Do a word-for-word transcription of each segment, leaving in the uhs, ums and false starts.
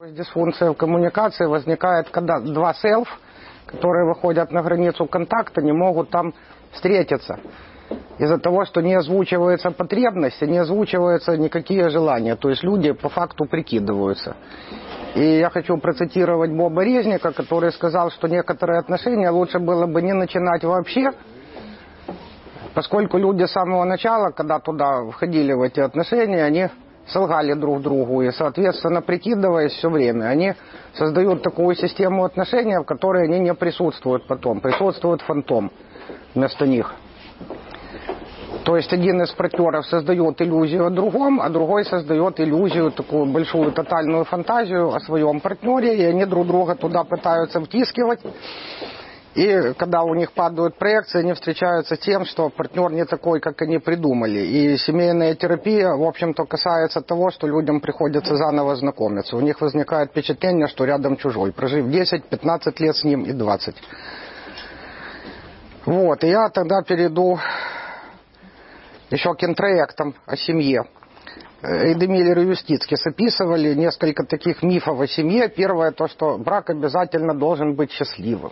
Дисфункция в коммуникации возникает, когда два селф, которые выходят на границу контакта, не могут там встретиться. Из-за того, что не озвучивается потребность, не озвучиваются никакие желания. То есть люди по факту прикидываются. И я хочу процитировать Боба Резника, который сказал, что некоторые отношения лучше было бы не начинать вообще, поскольку люди с самого начала, когда туда входили в эти отношения, они солгали друг другу и, соответственно, прикидываясь все время, они создают такую систему отношений, в которой они не присутствуют потом, присутствует фантом вместо них. То есть один из партнеров создает иллюзию о другом, а другой создает иллюзию, такую большую тотальную фантазию о своем партнере, и они друг друга туда пытаются втискивать. И когда у них падают проекции, они встречаются с тем, что партнер не такой, как они придумали. И семейная терапия, в общем-то, касается того, что людям приходится заново знакомиться. У них возникает впечатление, что рядом чужой, прожив десять-пятнадцать лет с ним и двадцать. Вот, и я тогда перейду еще к интроектам о семье. Эйдемиллер и Юстицкис описывали несколько таких мифов о семье. Первое, то, что брак обязательно должен быть счастливым.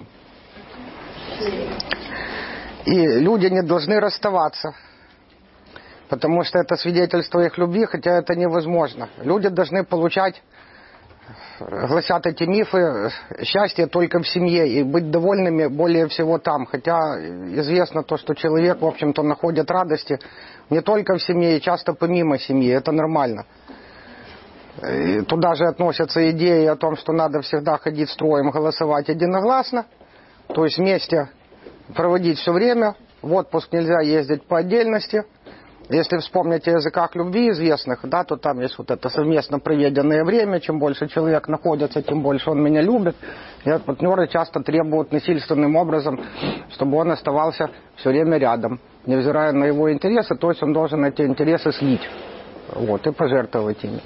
И люди не должны расставаться, потому что это свидетельство их любви, хотя это невозможно. Люди должны получать, гласят эти мифы, счастье только в семье и быть довольными более всего там. Хотя известно то, что человек, в общем-то, находит радости не только в семье и часто помимо семьи. Это нормально. И туда же относятся идеи о том, что надо всегда ходить строем, голосовать единогласно. То есть вместе проводить все время. В отпуск нельзя ездить по отдельности. Если вспомнить о языках любви известных, да, то там есть вот это совместно проведенное время. Чем больше человек находится, тем больше он меня любит. И от партнера часто требуют насильственным образом, чтобы он оставался все время рядом, невзирая на его интересы. То есть он должен эти интересы слить, вот, и пожертвовать ими.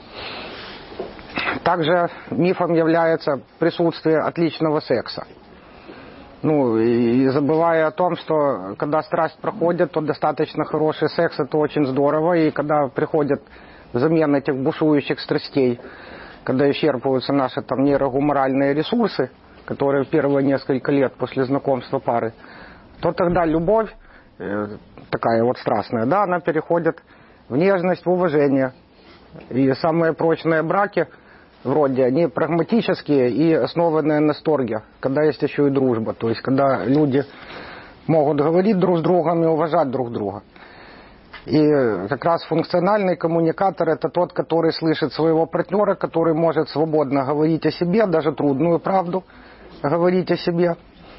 Также мифом является присутствие отличного секса. Ну, и забывая о том, что когда страсть проходит, то достаточно хороший секс, это очень здорово. И когда приходит взамен этих бушующих страстей, когда исчерпываются наши там нейрогуморальные ресурсы, которые в первые несколько лет после знакомства пары, то тогда любовь, э, такая вот страстная, да, она переходит в нежность, в уважение. И самые прочные браки вроде, они прагматические и основанные на сторге, когда есть еще и дружба, то есть когда люди могут говорить друг с другом и уважать друг друга. И как раз функциональный коммуникатор — это тот, который слышит своего партнера, который может свободно говорить о себе, даже трудную правду говорить о себе.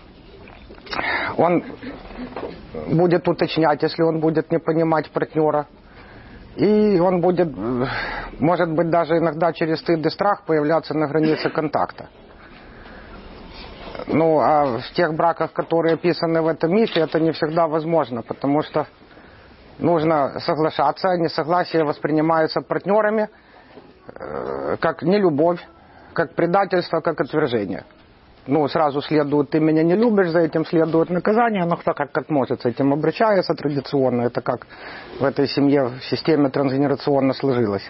Он будет уточнять, если он будет не понимать партнера. И он будет, может быть, даже иногда через стыд и страх появляться на границе контакта. Ну, а в тех браках, которые описаны в этом мифе, это не всегда возможно, потому что нужно соглашаться, несогласие воспринимается партнерами э, как нелюбовь, как предательство, как отвержение. Ну, сразу следует, ты меня не любишь, за этим следует наказание, но кто как, как может с этим обращается традиционно, это как в этой семье, в системе трансгенерационно сложилось.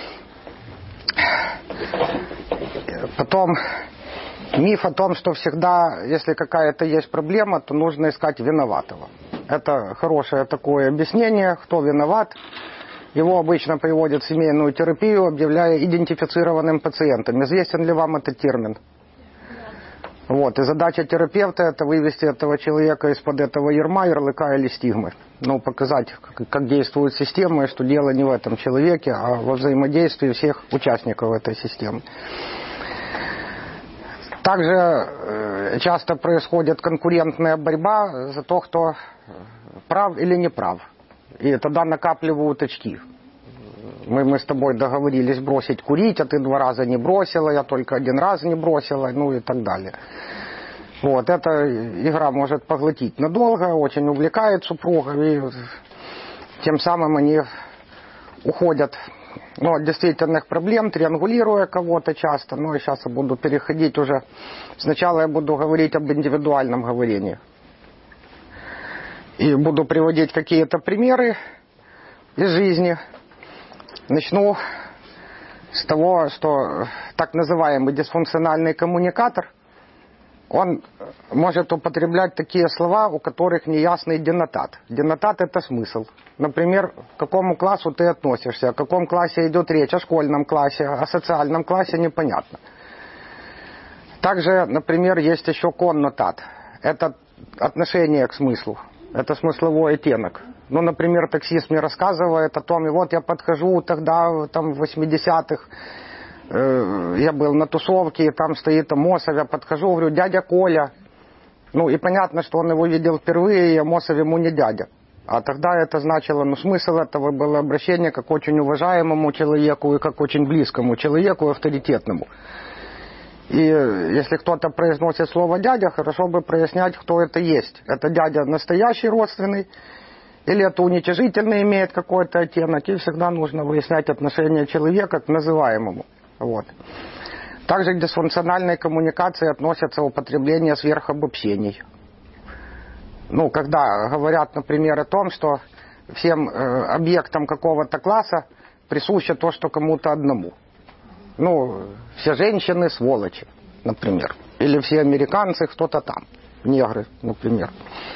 Потом миф о том, что всегда, если какая-то есть проблема, то нужно искать виноватого. Это хорошее такое объяснение, кто виноват. Его обычно приводят в семейную терапию, объявляя идентифицированным пациентом. Известен ли вам этот термин? Вот, и задача терапевта — это вывести этого человека из-под этого ярма, ярлыка или стигмы. Ну, показать, как, как действует система, и что дело не в этом человеке, а во взаимодействии всех участников этой системы. Также э, часто происходит конкурентная борьба за то, кто прав или не прав. И тогда накапливают очки. Мы, мы с тобой договорились бросить курить, а ты два раза не бросила, я только один раз не бросила, ну и так далее. Вот, эта игра может поглотить надолго, очень увлекает супругов, и тем самым они уходят, ну, от действительных проблем, триангулируя кого-то часто. Ну и сейчас я буду переходить уже. Сначала я буду говорить об индивидуальном говорении. И буду приводить какие-то примеры из жизни. Начну с того, что так называемый дисфункциональный коммуникатор, он может употреблять такие слова, у которых неясный денотат. Денотат – это смысл. Например, к какому классу ты относишься, о каком классе идет речь, о школьном классе, о социальном классе непонятно. Также, например, есть еще коннотат. Это отношение к смыслу. Это смысловой оттенок. Ну, например, таксист мне рассказывает о том, и вот я подхожу тогда, там, в восьмидесятых, э, я был на тусовке, и там стоит Амосов, я подхожу, говорю, дядя Коля. Ну, и понятно, что он его видел впервые, и Амосов ему не дядя. А тогда это значило, ну, смысл этого было обращение как к очень уважаемому человеку и как к очень близкому человеку, авторитетному. И если кто-то произносит слово «дядя», хорошо бы прояснять, кто это есть. Это дядя настоящий родственный, или это уничижительно имеет какой-то оттенок, и всегда нужно выяснять отношение человека к называемому. Вот. Также к дисфункциональной коммуникации относятся употребление сверхобобщений. Ну, когда говорят, например, о том, что всем э, объектам какого-то класса присуще то, что кому-то одному. Ну, все женщины сволочи, например. Или все американцы кто-то там. Негры, например.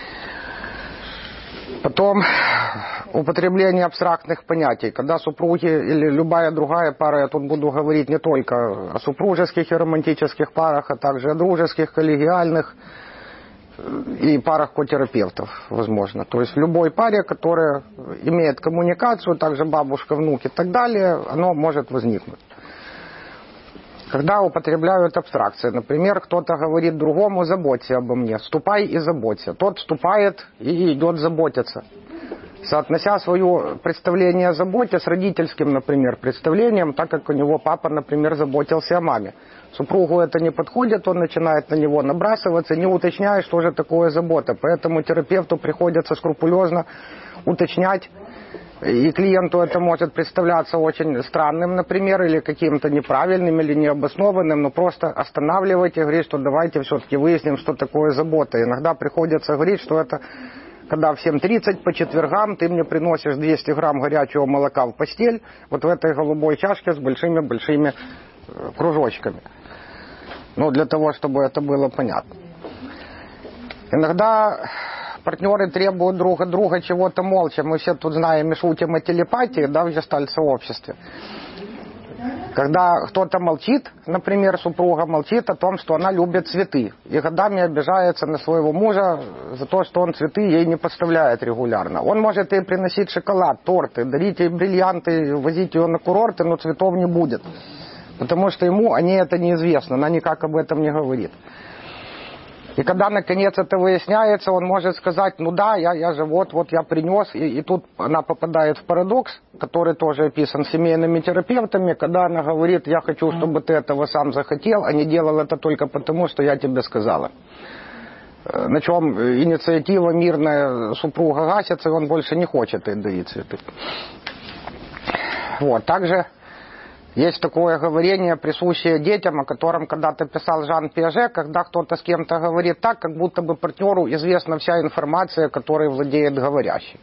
Потом употребление абстрактных понятий. Когда супруги или любая другая пара, я тут буду говорить не только о супружеских и романтических парах, а также о дружеских, коллегиальных и парах котерапевтов, возможно. То есть в любой паре, которая имеет коммуникацию, также бабушка, внук и так далее, оно может возникнуть. Когда употребляют абстракции, например, кто-то говорит другому: заботься обо мне, ступай и заботься. Тот ступает и идет заботиться. Соотнося свое представление о заботе с родительским, например, представлением, так как у него папа, например, заботился о маме. Супругу это не подходит, он начинает на него набрасываться, не уточняя, что же такое забота. Поэтому терапевту приходится скрупулезно уточнять. И клиенту это может представляться очень странным, например, или каким-то неправильным, или необоснованным, но просто останавливать и говорить, что давайте все-таки выясним, что такое забота. Иногда приходится говорить, что это когда в семь тридцать по четвергам ты мне приносишь двести грамм горячего молока в постель, вот в этой голубой чашке с большими-большими кружочками. Ну, для того, чтобы это было понятно. Иногда партнеры требуют друг от друга чего-то молча. Мы все тут знаем и шутим о телепатии, да, в гештальт-сообществе. Когда кто-то молчит, например, супруга молчит о том, что она любит цветы, и годами обижается на своего мужа за то, что он цветы ей не поставляет регулярно. Он может ей приносить шоколад, торты, дарить ей бриллианты, возить ее на курорты, но цветов не будет. Потому что ему о ней это неизвестно, она никак об этом не говорит. И когда, наконец, это выясняется, он может сказать: ну да, я, я же вот, вот я принес. И, и тут она попадает в парадокс, который тоже описан семейными терапевтами, когда она говорит: я хочу, чтобы ты этого сам захотел, а не делал это только потому, что я тебе сказала. На чем инициатива мирная супруга гасится, и он больше не хочет ей дарить цветы. Вот, также есть такое говорение, присущее детям, о котором когда-то писал Жан Пиаже, когда кто-то с кем-то говорит так, как будто бы партнеру известна вся информация, которой владеет говорящий.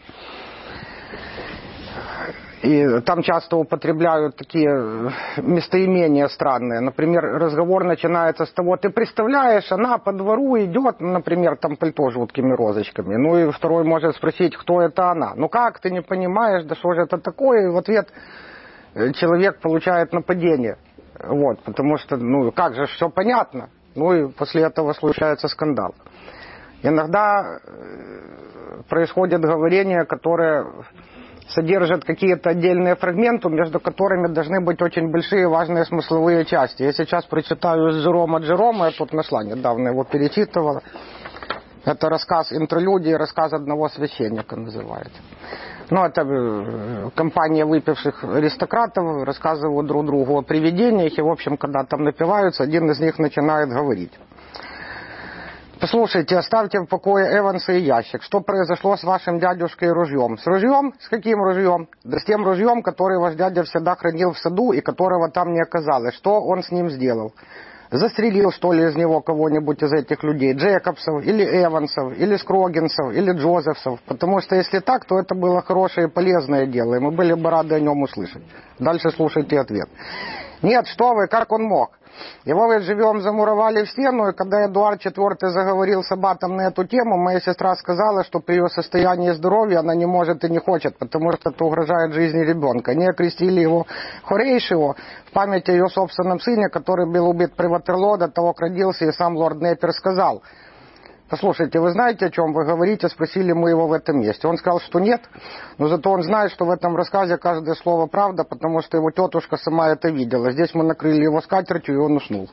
И там часто употребляют такие местоимения странные. Например, разговор начинается с того: ты представляешь, она по двору идет, например, там пальто с жуткими розочками. Ну и второй может спросить, кто это она. Ну как, ты не понимаешь, да что же это такое? И в ответ человек получает нападение. Вот, потому что, ну, как же, все понятно. Ну, и после этого случается скандал. Иногда происходит говорение, которое содержит какие-то отдельные фрагменты, между которыми должны быть очень большие важные смысловые части. Я сейчас прочитаю из Джерома Джерома, я тут нашла, недавно его перечитывала. Это рассказ интерлюдии, рассказ одного священника называется. Ну, это компания выпивших аристократов рассказывают друг другу о привидениях, и, в общем, когда там напиваются, один из них начинает говорить: послушайте, оставьте в покое Эванса и ящик. Что произошло с вашим дядюшкой и ружьем? С ружьем? С каким ружьем? Да с тем ружьем, который ваш дядя всегда хранил в саду и которого там не оказалось. Что он с ним сделал? Застрелил, что ли, из него кого-нибудь из этих людей? Джекобсов, или Эвансов, или Скрогинсов, или Джозефсов. Потому что если так, то это было хорошее и полезное дело, и мы были бы рады о нем услышать. Дальше слушайте ответ. Нет, что вы, как он мог? Его ведь живем замуровали в стену, и когда Эдуард четвёртый заговорил с Аббатом на эту тему, моя сестра сказала, что при ее состоянии здоровья она не может и не хочет, потому что это угрожает жизни ребенка. Они окрестили его Хорейшио в память о ее собственном сыне, который был убит при Ватерлоо до того, как родился, и сам лорд Неппер сказал: послушайте, вы знаете, о чем вы говорите? Спросили мы его в этом месте. Он сказал, что нет, но зато он знает, что в этом рассказе каждое слово правда, потому что его тетушка сама это видела. Здесь мы накрыли его скатертью, и он уснул.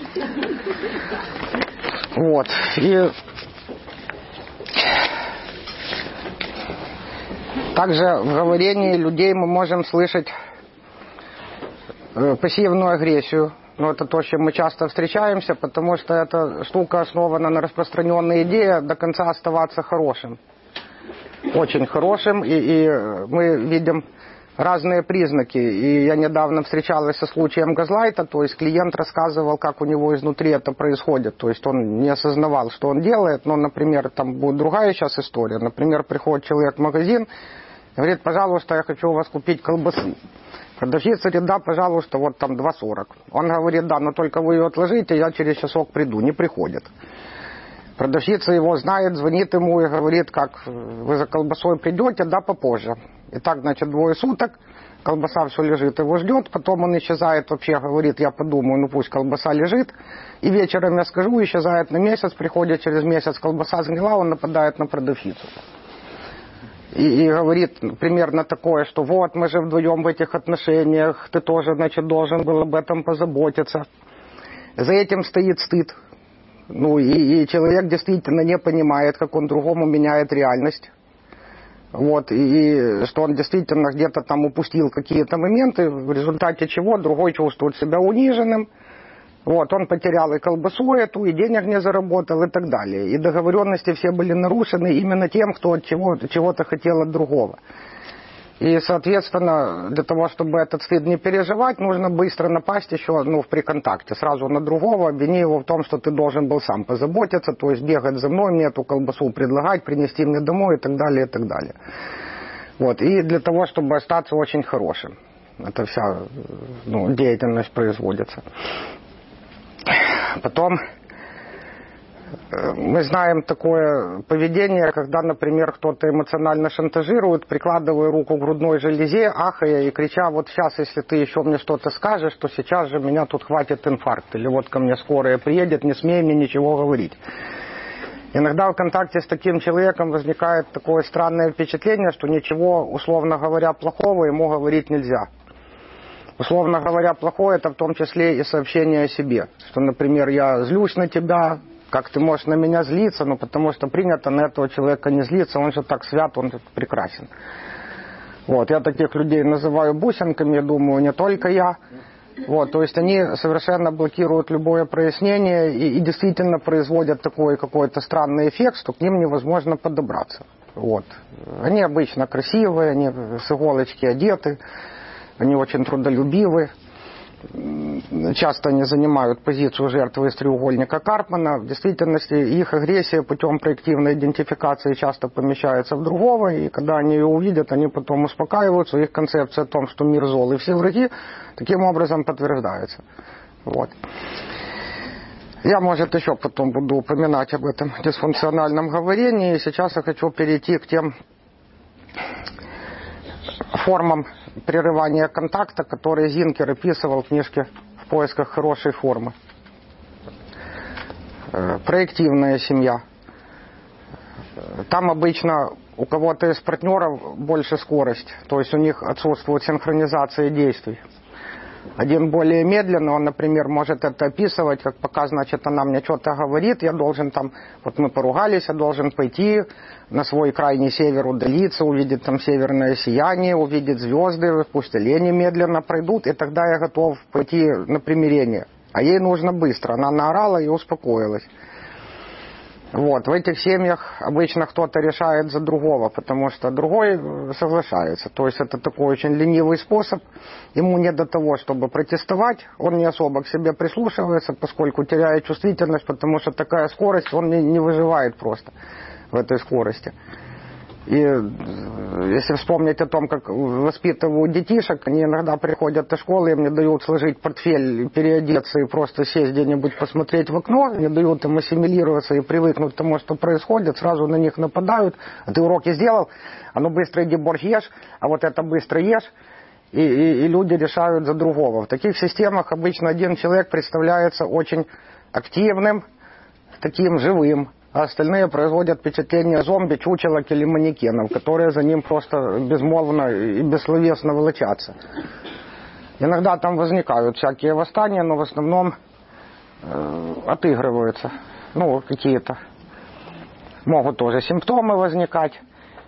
Вот. И также в говорении людей мы можем слышать пассивную агрессию. Но это то, с чем мы часто встречаемся, потому что эта штука основана на распространенной идее до конца оставаться хорошим. Очень хорошим. И, и мы видим разные признаки. И я недавно встречалась со случаем газлайта, то есть клиент рассказывал, как у него изнутри это происходит. То есть он не осознавал, что он делает. Но, например, там будет другая сейчас история. Например, приходит человек в магазин, говорит: пожалуйста, я хочу у вас купить колбасы. Продавщица говорит: да, пожалуйста, вот там два сорок. Он говорит: да, но только вы ее отложите, я через часок приду. Не приходит. Продавщица его знает, звонит ему и говорит: как вы за колбасой придете? Да, попозже. И так, значит, двое суток, колбаса все лежит, его ждет, потом он исчезает вообще, говорит: я подумаю, ну пусть колбаса лежит. И вечером я скажу, исчезает на месяц, приходит через месяц, колбаса сгнила, он нападает на продавщицу. И, и говорит примерно такое, что вот мы же вдвоем в этих отношениях, ты тоже, значит, должен был об этом позаботиться. За этим стоит стыд. Ну и, и человек действительно не понимает, как он другому меняет реальность. Вот, и, и что он действительно где-то там упустил какие-то моменты, в результате чего другой чувствует себя униженным. Вот, он потерял и колбасу эту, и денег не заработал, и так далее. И договоренности все были нарушены именно тем, кто от чего, чего-то хотел от другого. И, соответственно, для того, чтобы этот стыд не переживать, нужно быстро напасть еще, ну, при контакте, сразу на другого, обвини его в том, что ты должен был сам позаботиться, то есть бегать за мной, мне эту колбасу предлагать, принести мне домой, и так далее, и так далее. Вот, и для того, чтобы остаться очень хорошим. Это вся, ну, деятельность производится. Потом мы знаем такое поведение, когда, например, кто-то эмоционально шантажирует, прикладывая руку к грудной железе, ахая и крича: вот сейчас, если ты еще мне что-то скажешь, то сейчас же меня тут хватит инфаркт. Или вот ко мне скорая приедет, не смей мне ничего говорить. Иногда в контакте с таким человеком возникает такое странное впечатление, что ничего, условно говоря, плохого ему говорить нельзя. Условно говоря, плохое — это в том числе и сообщение о себе. Что, например, я злюсь на тебя, как ты можешь на меня злиться, ну потому что принято на этого человека не злиться, он же так свят, он же прекрасен. Вот, я таких людей называю бусинками, я думаю, не только я. Вот, то есть они совершенно блокируют любое прояснение и, и действительно производят такой какой-то странный эффект, что к ним невозможно подобраться. Вот. Они обычно красивые, они с иголочки одеты. Они очень трудолюбивы. Часто они занимают позицию жертвы из треугольника Карпмана. В действительности их агрессия путем проективной идентификации часто помещается в другого, и когда они ее увидят, они потом успокаиваются. Их концепция о том, что мир зол и все враги, таким образом подтверждается. Вот. Я, может, еще потом буду упоминать об этом дисфункциональном говорении. Сейчас я хочу перейти к тем формам прерывания контакта, которые Зинкер описывал в книжке «В поисках хорошей формы». Проективная семья. Там обычно у кого-то из партнеров больше скорость, то есть у них отсутствует синхронизация действий. Один более медленно, он, например, может это описывать, как пока, значит, она мне что-то говорит, я должен там, вот мы поругались, я должен пойти на свой крайний север, удалиться, увидеть там северное сияние, увидеть звезды, пусть олени медленно пройдут, и тогда я готов пойти на примирение. А ей нужно быстро, она наорала и успокоилась. Вот, в этих семьях обычно кто-то решает за другого, потому что другой соглашается. То есть это такой очень ленивый способ. Ему не до того, чтобы протестовать, он не особо к себе прислушивается, поскольку теряет чувствительность, потому что такая скорость, он не, не выживает просто в этой скорости. И если вспомнить о том, как воспитывают детишек, они иногда приходят из школы, им не дают сложить портфель, переодеться и просто сесть где-нибудь посмотреть в окно, не дают им ассимилироваться и привыкнуть к тому, что происходит, сразу на них нападают. А ты уроки сделал, а ну быстро иди борщ ешь, а вот это быстро ешь. И, и, и люди решают за другого. В таких системах обычно один человек представляется очень активным, таким живым, а остальные производят впечатление зомби, чучелок или манекенов, которые за ним просто безмолвно и бессловесно волочатся. Иногда там возникают всякие восстания, но в основном э, отыгрываются. Ну, какие-то. Могут тоже симптомы возникать.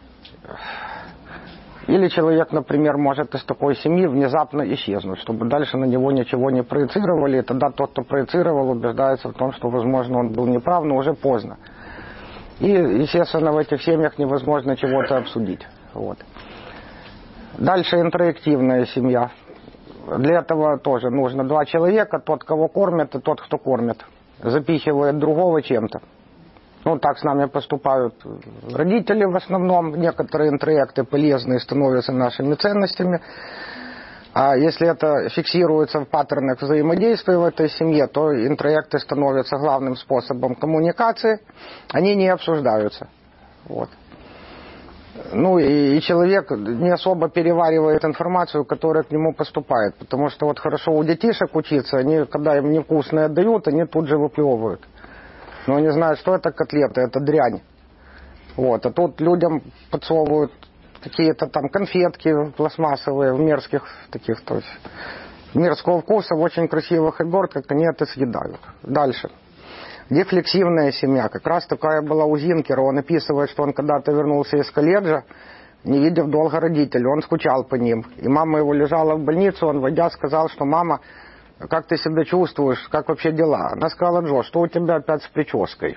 Или человек, например, может из такой семьи внезапно исчезнуть, чтобы дальше на него ничего не проецировали, и тогда тот, кто проецировал, убеждается в том, что, возможно, он был неправ, но уже поздно. И, естественно, в этих семьях невозможно чего-то обсудить. Вот. Дальше интроективная семья. Для этого тоже нужно два человека, тот, кого кормят, и тот, кто кормит. Запихивает другого чем-то. Ну, так с нами поступают родители в основном. Некоторые интроекты полезные становятся нашими ценностями. А если это фиксируется в паттернах взаимодействия в этой семье, то интроекты становятся главным способом коммуникации. Они не обсуждаются. Вот. Ну и, и человек не особо переваривает информацию, которая к нему поступает. Потому что вот хорошо у детишек учиться, они, когда им невкусное дают, они тут же выплевывают. Но они знают, что это котлеты, это дрянь. Вот. А тут людям подсовывают какие-то там конфетки пластмассовые в мерзких таких, то есть мерзкого вкуса, в очень красивых обертках, они это съедают. Дальше. Дефлексивная семья. Как раз такая была у Зинкера. Он описывает, что он когда-то вернулся из колледжа, не видев долго родителей. Он скучал по ним. И мама его лежала в больнице, он, войдя, сказал, что мама, как ты себя чувствуешь, как вообще дела? Она сказала: Джо, что у тебя опять с прической?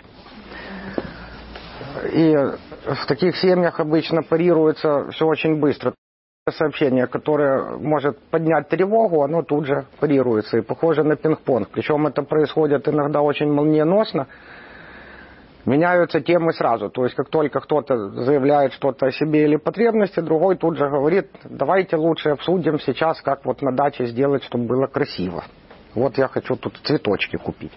И в таких семьях обычно парируется все очень быстро. Сообщение, которое может поднять тревогу, оно тут же парируется. И похоже на пинг-понг. Причем это происходит иногда очень молниеносно. Меняются темы сразу. То есть как только кто-то заявляет что-то о себе или потребности, другой тут же говорит: давайте лучше обсудим сейчас, как вот на даче сделать, чтобы было красиво. Вот я хочу тут цветочки купить.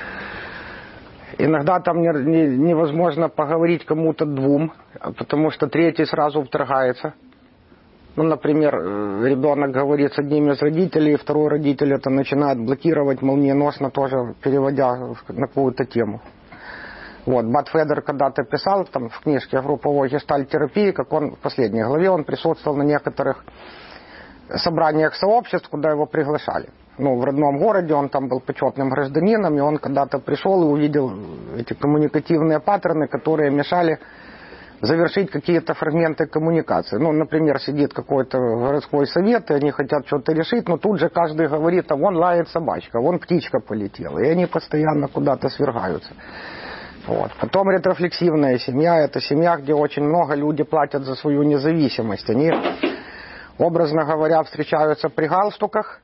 Иногда там не, не, невозможно поговорить кому-то двум, потому что третий сразу вторгается. Ну, например, ребенок говорит с одним из родителей, и второй родитель это начинает блокировать молниеносно, тоже переводя на какую-то тему. Вот, Бат Федер когда-то писал там в книжке групповой гештальт-терапии, как он в последней главе, он присутствовал на некоторых собраниях сообществ, куда его приглашали. Ну, в родном городе он там был почетным гражданином, и он когда-то пришел и увидел эти коммуникативные паттерны, которые мешали завершить какие-то фрагменты коммуникации. Ну, например, сидит какой-то городской совет, и они хотят что-то решить, но тут же каждый говорит: а вон лает собачка, вон птичка полетела, и они постоянно куда-то свергаются. Вот. Потом ретрофлексивная семья, это семья, где очень много люди платят за свою независимость. Они, образно говоря, встречаются при галстуках,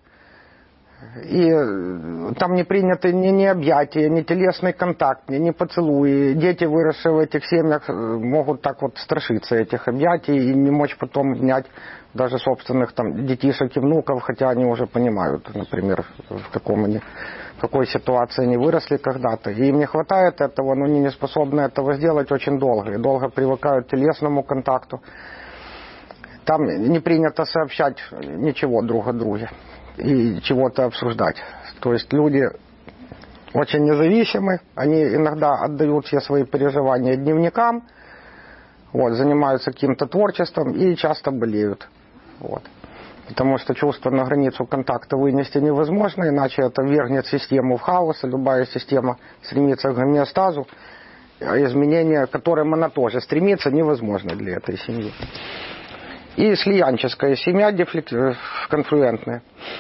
и там не приняты ни, ни объятия, ни телесный контакт, ни, ни поцелуи. Дети, выросшие в этих семьях, могут так вот страшиться этих объятий и не мочь потом обнять даже собственных там детишек и внуков, хотя они уже понимают, например, в, каком они, в какой ситуации они выросли когда-то. И им не хватает этого, но они не способны этого сделать очень долго. И долго привыкают к телесному контакту. Там не принято сообщать ничего друг о друге и чего-то обсуждать. То есть люди очень независимы, они иногда отдают все свои переживания дневникам, вот, занимаются каким-то творчеством и часто болеют. Вот. Потому что чувство на границу контакта вынести невозможно, иначе это ввергнет систему в хаос, и любая система стремится к гомеостазу, а изменения, к которым она тоже стремится, невозможно для этой семьи. И слиянческая семья, конфлюентная.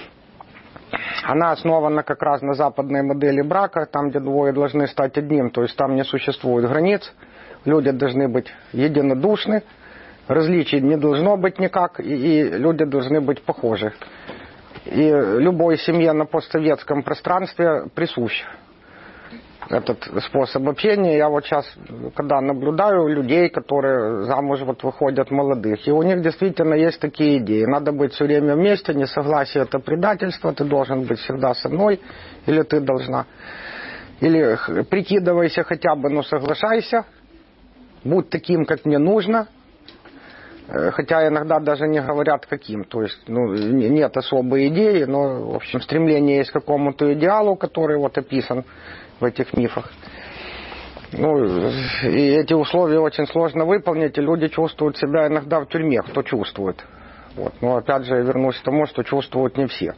Она основана как раз на западной модели брака, там, где двое должны стать одним, то есть там не существует границ, люди должны быть единодушны, различий не должно быть никак, и, и люди должны быть похожи. И любой семье на постсоветском пространстве присущ этот способ общения. Я вот сейчас, когда наблюдаю людей, которые замуж вот выходят молодых, и у них действительно есть такие идеи. Надо быть все время вместе, несогласие — это предательство, ты должен быть всегда со мной, или ты должна. Или прикидывайся хотя бы, но соглашайся, будь таким, как мне нужно. Хотя иногда даже не говорят каким. То есть ну, нет особой идеи, но, в общем, стремление есть к какому-то идеалу, который вот описан в этих мифах. Ну, и эти условия очень сложно выполнить, и люди чувствуют себя иногда в тюрьме, кто чувствует. Вот. Но опять же я вернусь к тому, что чувствуют не все.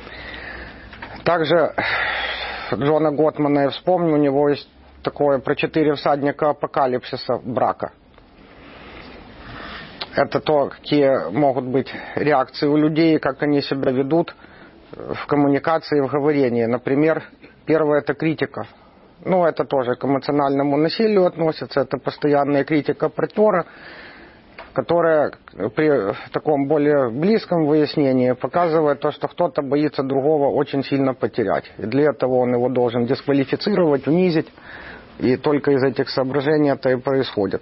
Также Джона Готмана я вспомню, у него есть такое про четыре всадника апокалипсиса брака. Это то, какие могут быть реакции у людей, как они себя ведут в коммуникации, в говорении. Например, первое — это критика. Ну, это тоже к эмоциональному насилию относится. Это постоянная критика партнера, которая при таком более близком выяснении показывает то, что кто-то боится другого очень сильно потерять. И для этого он его должен дисквалифицировать, унизить. И только из этих соображений это и происходит.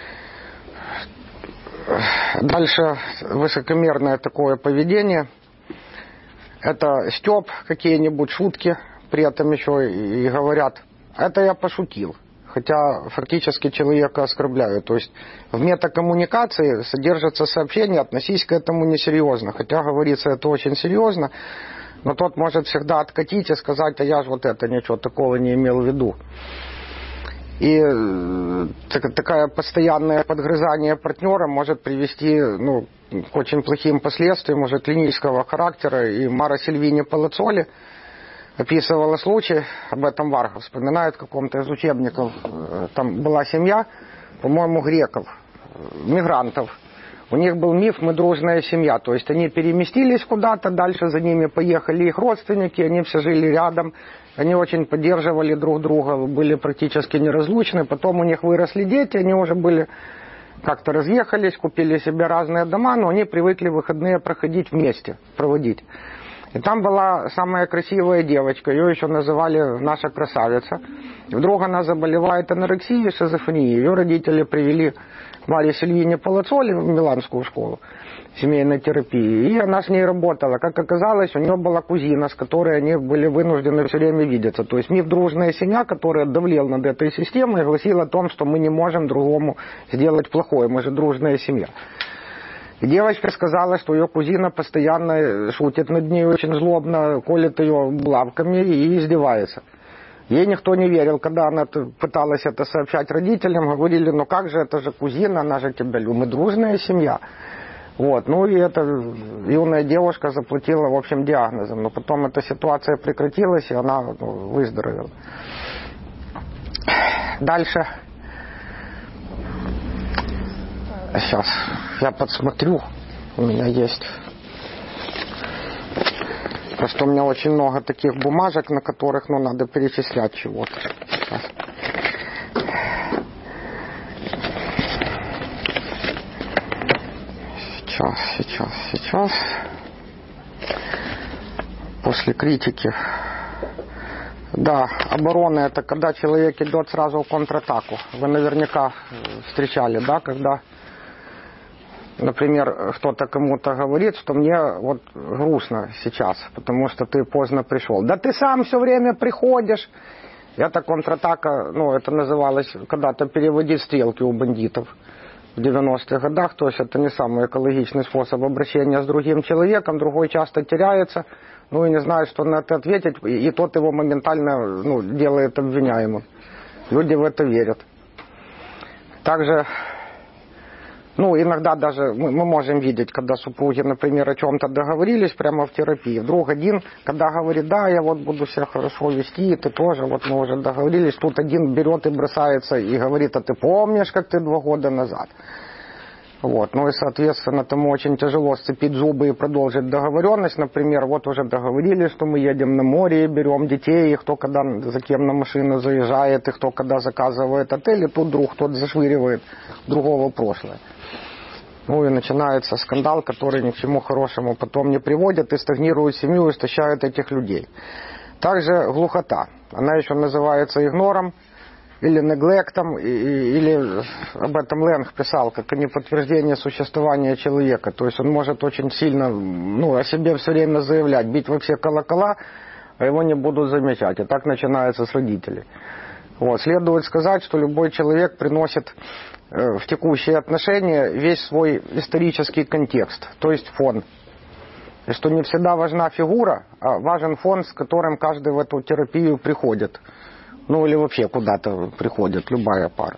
Дальше высокомерное такое поведение. Это стёб, какие-нибудь шутки, при этом еще и говорят: это я пошутил. Хотя фактически человека оскорбляют. То есть в метакоммуникации содержится сообщение: относись к этому несерьезно. Хотя говорится это очень серьезно, но тот может всегда откатить и сказать: а я же вот это ничего такого не имел в виду. И так, такая постоянное подгрызание партнера может привести ну, к очень плохим последствиям уже клинического характера. И Мара Сильвини Палаццоли описывала случай, об этом Варга вспоминает в каком-то из учебников. Там была семья, по-моему, греков, мигрантов. У них был миф «мы дружная семья». То есть они переместились куда-то, дальше за ними поехали их родственники, они все жили рядом. Они очень поддерживали друг друга, были практически неразлучны. Потом у них выросли дети, они уже были как-то разъехались, купили себе разные дома, но они привыкли выходные проходить вместе, проводить. И там была самая красивая девочка, ее еще называли «наша красавица». И вдруг она заболевает анорексией, шизофренией. Ее родители привели Маре Сильвини Палаццоли в миланскую школу семейной терапии. И она с ней работала. Как оказалось, у нее была кузина, с которой они были вынуждены все время видеться. То есть миф «дружная семья», который давлел над этой системой, гласил о том, что мы не можем другому сделать плохое, мы же дружная семья. И девочка сказала, что ее кузина постоянно шутит над ней очень злобно, колет ее булавками и издевается. Ей никто не верил, когда она пыталась это сообщать родителям, говорили: ну как же, это же кузина, она же тебя любит, мы дружная семья. Вот. Ну и эта юная девушка заплатила, в общем, диагнозом, но потом эта ситуация прекратилась, и она ну, выздоровела. Дальше. Сейчас я подсмотрю, у меня есть. Просто у меня очень много таких бумажек, на которых ну, надо перечислять чего-то. Сейчас. Сейчас, сейчас, сейчас. После критики. Да, оборона — это когда человек идет сразу в контратаку. Вы наверняка встречали, да, когда, например, кто-то кому-то говорит, что мне вот грустно сейчас, потому что ты поздно пришел. Да ты сам все время приходишь. Это контратака, ну, это называлось когда-то переводить стрелки у бандитов в девяностых годах. То есть это не самый экологичный способ обращения с другим человеком. Другой часто теряется, ну и не знает, что на это ответить, и тот его моментально ну, делает обвиняемым. Люди в это верят. Также, ну, иногда даже мы, мы можем видеть, когда супруги, например, о чем-то договорились прямо в терапии. Вдруг один, когда говорит: да, я вот буду себя хорошо вести, ты тоже, вот мы уже договорились. Тут один берет и бросается и говорит: а ты помнишь, как ты два года назад? Вот. Ну и, соответственно, тому очень тяжело сцепить зубы и продолжить договоренность. Например, вот уже договорились, что мы едем на море, берем детей, и кто когда за кем на машину заезжает, и кто когда заказывает отель, и тут друг тот зашвыривает другого в прошлое. Ну и начинается скандал, который ни к чему хорошему потом не приводит, и стагнирует семью, истощает этих людей. Также глухота. Она еще называется игнором или неглектом, или об этом Ленг писал, как неподтверждение существования человека. То есть он может очень сильно, ну, о себе все время заявлять, бить во все колокола, а его не будут замечать. И так начинается с родителей. Вот. Следует сказать, что любой человек приносит э, в текущие отношения весь свой исторический контекст, то есть фон. И что не всегда важна фигура, а важен фон, с которым каждый в эту терапию приходит. Ну или вообще куда-то приходит любая пара.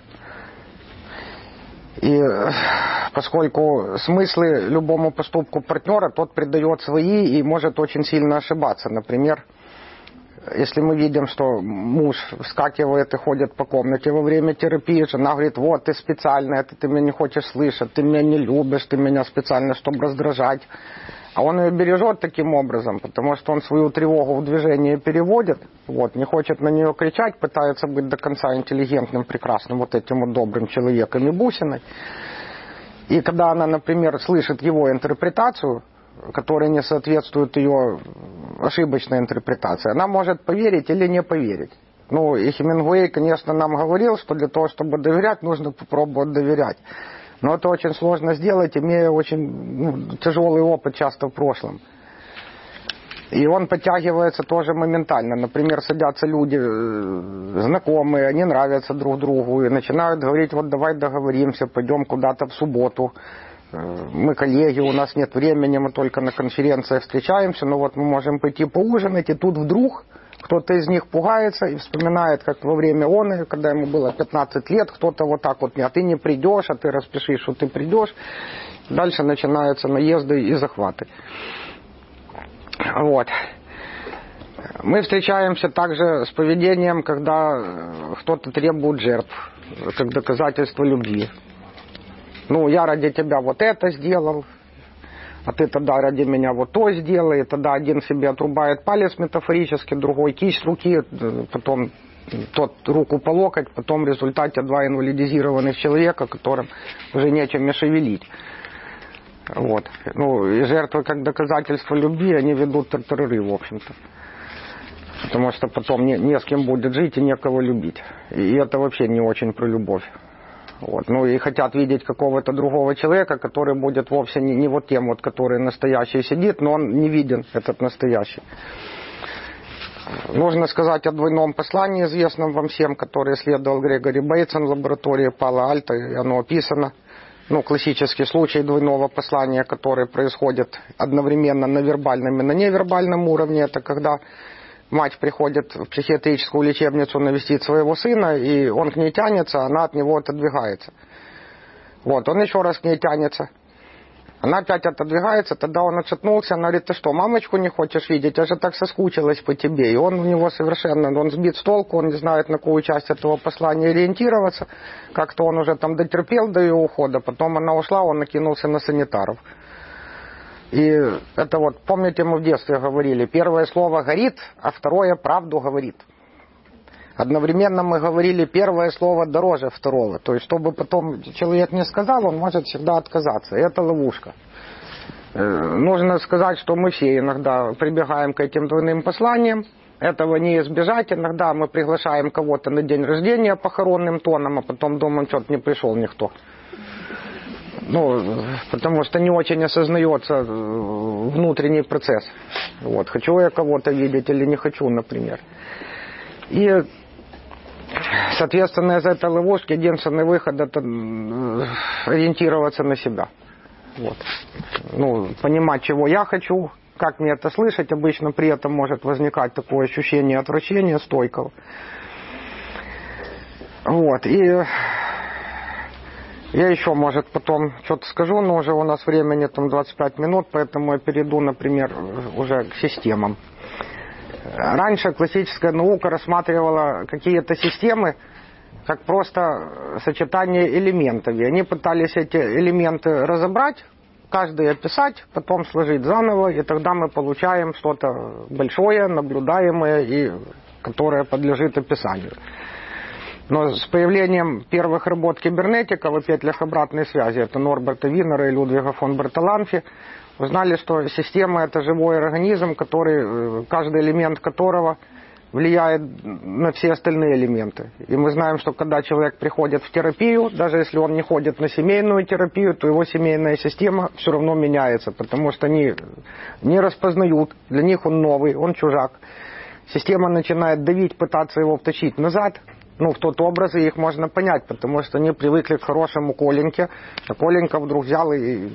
И поскольку смыслы любому поступку партнера, тот придает свои и может очень сильно ошибаться. Например, если мы видим, что муж вскакивает и ходит по комнате во время терапии, жена говорит: вот, ты специально, это ты меня не хочешь слышать, ты меня не любишь, ты меня специально, чтобы раздражать. А он ее бережет таким образом, потому что он свою тревогу в движение переводит, вот, не хочет на нее кричать, пытается быть до конца интеллигентным, прекрасным, вот этим вот добрым человеком и бусиной. И когда она, например, слышит его интерпретацию, которая не соответствует ее ошибочной интерпретации, она может поверить или не поверить. Ну, и Хемингуэй, конечно, нам говорил, что для того, чтобы доверять, нужно попробовать доверять. Но это очень сложно сделать, имея очень ну, тяжелый опыт часто в прошлом. И он подтягивается тоже моментально. Например, садятся люди знакомые, они нравятся друг другу и начинают говорить: вот давай договоримся, пойдем куда-то в субботу. Мы коллеги, у нас нет времени, мы только на конференциях встречаемся, но вот мы можем пойти поужинать, и тут вдруг кто-то из них пугается и вспоминает, как во время оны, когда ему было пятнадцать лет, кто-то вот так вот: а ты не придешь, а ты распиши, что ты придешь. Дальше начинаются наезды и захваты. Вот. Мы встречаемся также с поведением, когда кто-то требует жертв, как доказательство любви. Ну, я ради тебя вот это сделал, а ты тогда ради меня вот то сделай. И тогда один себе отрубает палец метафорически, другой кисть руки, потом тот руку по локоть, потом в результате два инвалидизированных человека, которым уже нечем шевелить. Вот. Ну, и жертвы как доказательство любви, они ведут тартарары, в общем-то. Потому что потом не, не с кем будет жить и некого любить. И это вообще не очень про любовь. Вот. Ну и хотят видеть какого-то другого человека, который будет вовсе не, не вот тем, вот, который настоящий сидит, но он не виден, этот настоящий. Нужно сказать о двойном послании, известном вам всем, которое исследовал Грегори Бейтсон в лаборатории Пало Альто, и оно описано. Ну, классический случай двойного послания, который происходит одновременно на вербальном и на невербальном уровне, это когда мать приходит в психиатрическую лечебницу навестить своего сына, и он к ней тянется, она от него отодвигается. Вот, он еще раз к ней тянется. Она опять отодвигается, тогда он отшатнулся, она говорит: ты что, мамочку не хочешь видеть? Я же так соскучилась по тебе. И он у него совершенно, он сбит с толку, он не знает, на какую часть этого послания ориентироваться. Как-то он уже там дотерпел до ее ухода, потом она ушла, он накинулся на санитаров. И это вот, помните, мы в детстве говорили, первое слово горит, а второе правду говорит. Одновременно мы говорили, первое слово дороже второго. То есть, чтобы потом человек не сказал, он может всегда отказаться. Это ловушка. Нужно сказать, что мы все иногда прибегаем к этим двойным посланиям. Этого не избежать. Иногда мы приглашаем кого-то на день рождения похоронным тоном, а потом думаем, что-то не пришел никто. Ну, потому что не очень осознается внутренний процесс. Вот, хочу я кого-то видеть или не хочу, например. И, соответственно, из этой ловушки единственный выход — это ориентироваться на себя. Вот. Ну, понимать, чего я хочу, как мне это слышать. Обычно при этом может возникать такое ощущение отвращения стойкого. Вот, и я еще, может, потом что-то скажу, но уже у нас времени там двадцать пять минут, поэтому я перейду, например, уже к системам. Раньше классическая наука рассматривала какие-то системы как просто сочетание элементов. И они пытались эти элементы разобрать, каждый описать, потом сложить заново, и тогда мы получаем что-то большое, наблюдаемое, и которое подлежит описанию. Но с появлением первых работ кибернетиков о петлях обратной связи, это Норберта Винера и Людвига фон Бартоланфи, узнали, что система — это живой организм, который, каждый элемент которого влияет на все остальные элементы. И мы знаем, что когда человек приходит в терапию, даже если он не ходит на семейную терапию, то его семейная система все равно меняется, потому что они не распознают, для них он новый, он чужак. Система начинает давить, пытаться его втащить назад, ну, в тот образ, и их можно понять, потому что они привыкли к хорошему Коленьке, а Коленька вдруг взял и,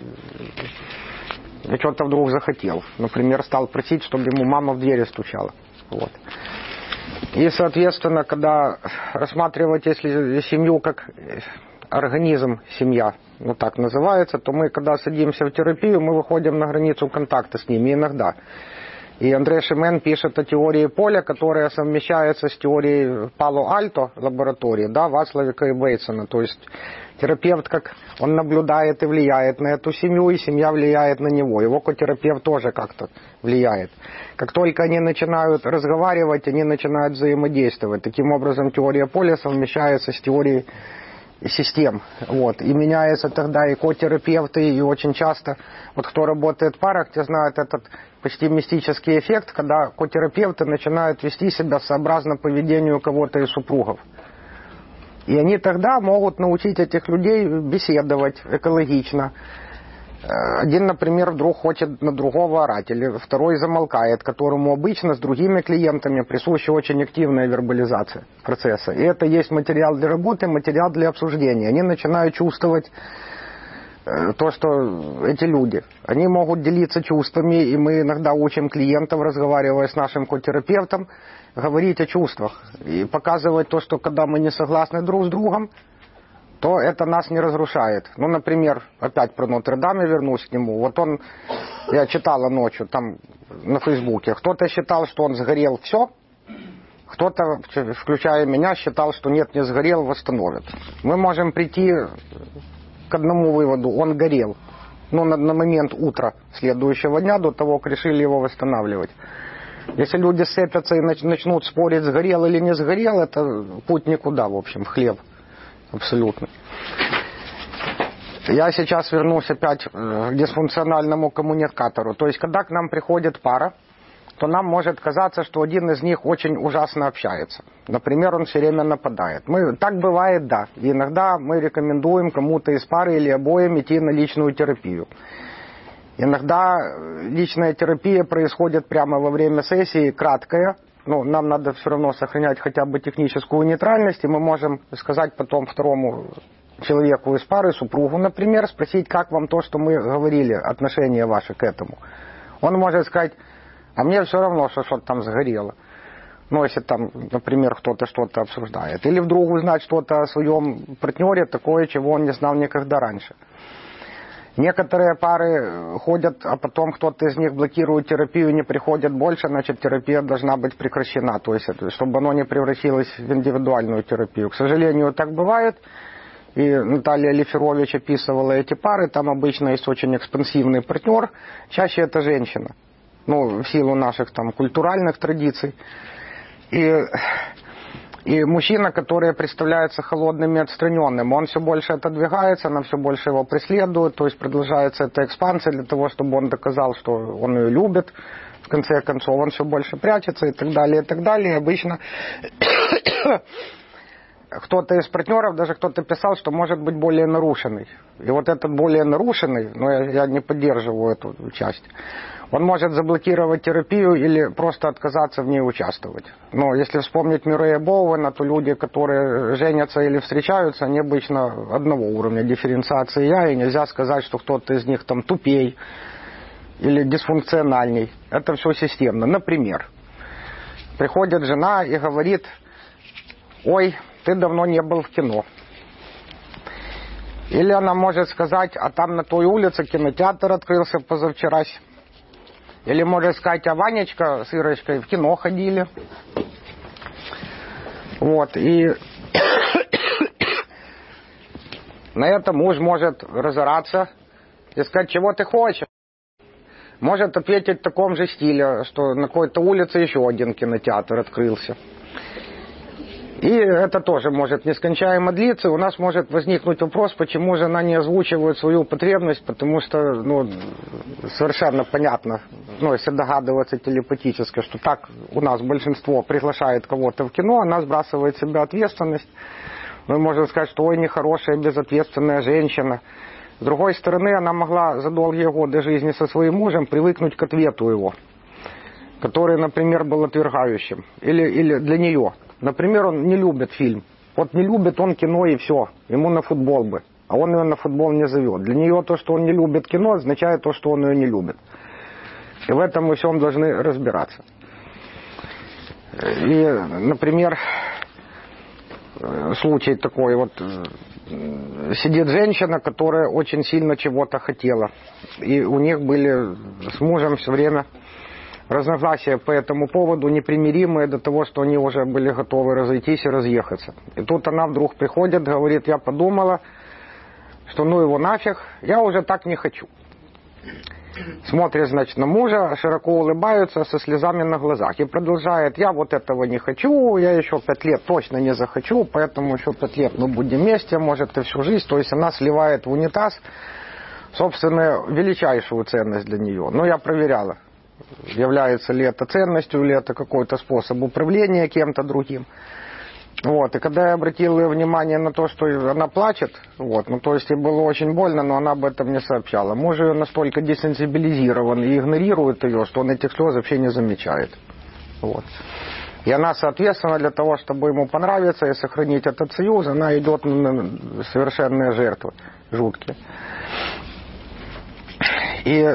и что-то вдруг захотел. Например, стал просить, чтобы ему мама в двери стучала. Вот. И, соответственно, когда рассматривать, если семью как организм, семья, ну так называется, то мы, когда садимся в терапию, мы выходим на границу контакта с ними иногда. И Андрей Шемен пишет о теории поля, которая совмещается с теорией Пало-Альто лаборатории, да, Вацлавика и Бейтсона. То есть терапевт, как он наблюдает и влияет на эту семью, и семья влияет на него. Его котерапевт тоже как-то влияет. Как только они начинают разговаривать, они начинают взаимодействовать. Таким образом, теория поля совмещается с теорией систем. Вот. И меняется тогда и котерапевты, и очень часто, вот кто работает в парах, те знают этот почти мистический эффект, когда котерапевты начинают вести себя сообразно поведению кого-то из супругов. И они тогда могут научить этих людей беседовать экологично. Один, например, вдруг хочет на другого орать, или второй замолкает, которому обычно с другими клиентами присуща очень активная вербализация процесса. И это есть материал для работы, материал для обсуждения. Они начинают чувствовать то, что эти люди, они могут делиться чувствами, и мы иногда учим клиентов, разговаривая с нашим котерапевтом, говорить о чувствах и показывать то, что когда мы не согласны друг с другом, то это нас не разрушает. Ну, например, опять про Нотр-Дам я вернусь к нему. Вот он, я читала ночью там на Фейсбуке, кто-то считал, что он сгорел, все, кто-то, включая меня, считал, что нет, не сгорел, восстановит. Мы можем прийти к одному выводу, он горел. Ну, на, на момент утра следующего дня, до того, как решили его восстанавливать. Если люди сцепятся и начнут спорить, сгорел или не сгорел, это путь никуда, в общем, в хлеб. Абсолютно. Я сейчас вернусь опять к дисфункциональному коммуникатору. То есть, когда к нам приходит пара, то нам может казаться, что один из них очень ужасно общается. Например, он все время нападает. Мы, так бывает, да. И иногда мы рекомендуем кому-то из пары или обоим идти на личную терапию. Иногда личная терапия происходит прямо во время сессии, краткая. Ну, нам надо все равно сохранять хотя бы техническую нейтральность, и мы можем сказать потом второму человеку из пары, супругу, например, спросить, как вам то, что мы говорили, отношение ваше к этому. Он может сказать, а мне все равно, что что-то там сгорело. Ну, если там, например, кто-то что-то обсуждает. Или вдруг узнать что-то о своем партнере, такое, чего он не знал никогда раньше. Некоторые пары ходят, а потом кто-то из них блокирует терапию и не приходит больше, значит, терапия должна быть прекращена, то есть, чтобы оно не превратилось в индивидуальную терапию. К сожалению, так бывает, и Наталья Лиферович описывала эти пары, там обычно есть очень экспансивный партнер, чаще это женщина, ну, в силу наших там культуральных традиций. И... И мужчина, который представляется холодным и отстраненным, он все больше отодвигается, она все больше его преследует, то есть продолжается эта экспансия для того, чтобы он доказал, что он ее любит. В конце концов, он все больше прячется и так далее, и так далее. И обычно кто-то из партнеров, даже кто-то писал, что может быть более нарушенный. И вот этот более нарушенный, но я, я не поддерживаю эту часть, он может заблокировать терапию или просто отказаться в ней участвовать. Но если вспомнить Мюррея Боуэна, то люди, которые женятся или встречаются, они обычно одного уровня дифференциации «я», и нельзя сказать, что кто-то из них там тупей или дисфункциональней. Это все системно. Например, приходит жена и говорит, ой, ты давно не был в кино. Или она может сказать, а там на той улице кинотеатр открылся позавчера. Или может сказать, а Ванечка с Ирочкой в кино ходили. Вот, и на это муж может разораться и сказать, чего ты хочешь. Может ответить в таком же стиле, что на какой-то улице еще один кинотеатр открылся. И это тоже может нескончаемо длиться. У нас может возникнуть вопрос, почему же она не озвучивает свою потребность, потому что ну, совершенно понятно, ну, если догадываться телепатически, что так у нас большинство приглашает кого-то в кино, она сбрасывает с себя ответственность. Мы можем сказать, что ой, нехорошая, безответственная женщина. С другой стороны, она могла за долгие годы жизни со своим мужем привыкнуть к ответу его, который, например, был отвергающим. Или, или для нее. Например, он не любит фильм. Вот не любит он кино и все. Ему на футбол бы. А он ее на футбол не зовет. Для нее то, что он не любит кино, означает то, что он ее не любит. И в этом мы всем должны разбираться. И, например, случай такой. Вот сидит женщина, которая очень сильно чего-то хотела. И у них были с мужем все время разногласия по этому поводу, непримиримые до того, что они уже были готовы разойтись и разъехаться. И тут она вдруг приходит, говорит, я подумала, что ну его нафиг, я уже так не хочу. Смотрит, значит, на мужа, широко улыбается, со слезами на глазах. И продолжает, я вот этого не хочу, я еще пять лет точно не захочу, поэтому еще пять лет мы будем вместе, может и всю жизнь. То есть она сливает в унитаз, собственно, величайшую ценность для нее. Но я проверяла. Является ли это ценностью, или это какой-то способ управления кем-то другим. Вот. И когда я обратил ее внимание на то, что она плачет, вот, ну то есть ей было очень больно, но она об этом не сообщала. Муж ее настолько десенсибилизирован и игнорирует ее, что он этих слез вообще не замечает. Вот. И она, соответственно, для того, чтобы ему понравиться и сохранить этот союз, она идет на совершенные жертвы, жуткие. И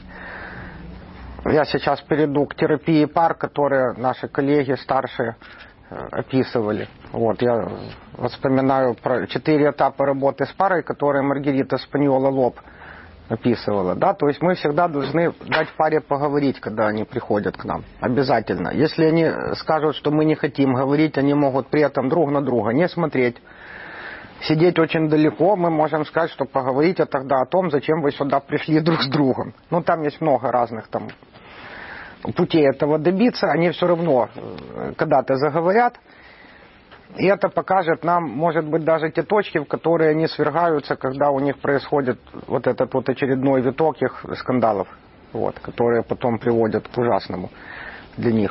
я сейчас перейду к терапии пар, которые наши коллеги старшие описывали. Вот, я вспоминаю про четыре этапа работы с парой, которые Маргарита Спаньола-Лоб описывала. Да? То есть мы всегда должны дать паре поговорить, когда они приходят к нам. Обязательно. Если они скажут, что мы не хотим говорить, они могут при этом друг на друга не смотреть. Сидеть очень далеко, мы можем сказать, что поговорите тогда о том, зачем вы сюда пришли друг с другом. Ну, там есть много разных там путей этого добиться, они все равно когда-то заговорят. И это покажет нам, может быть, даже те точки, в которые они свергаются, когда у них происходит вот этот вот очередной виток их скандалов, вот, которые потом приводят к ужасному для них.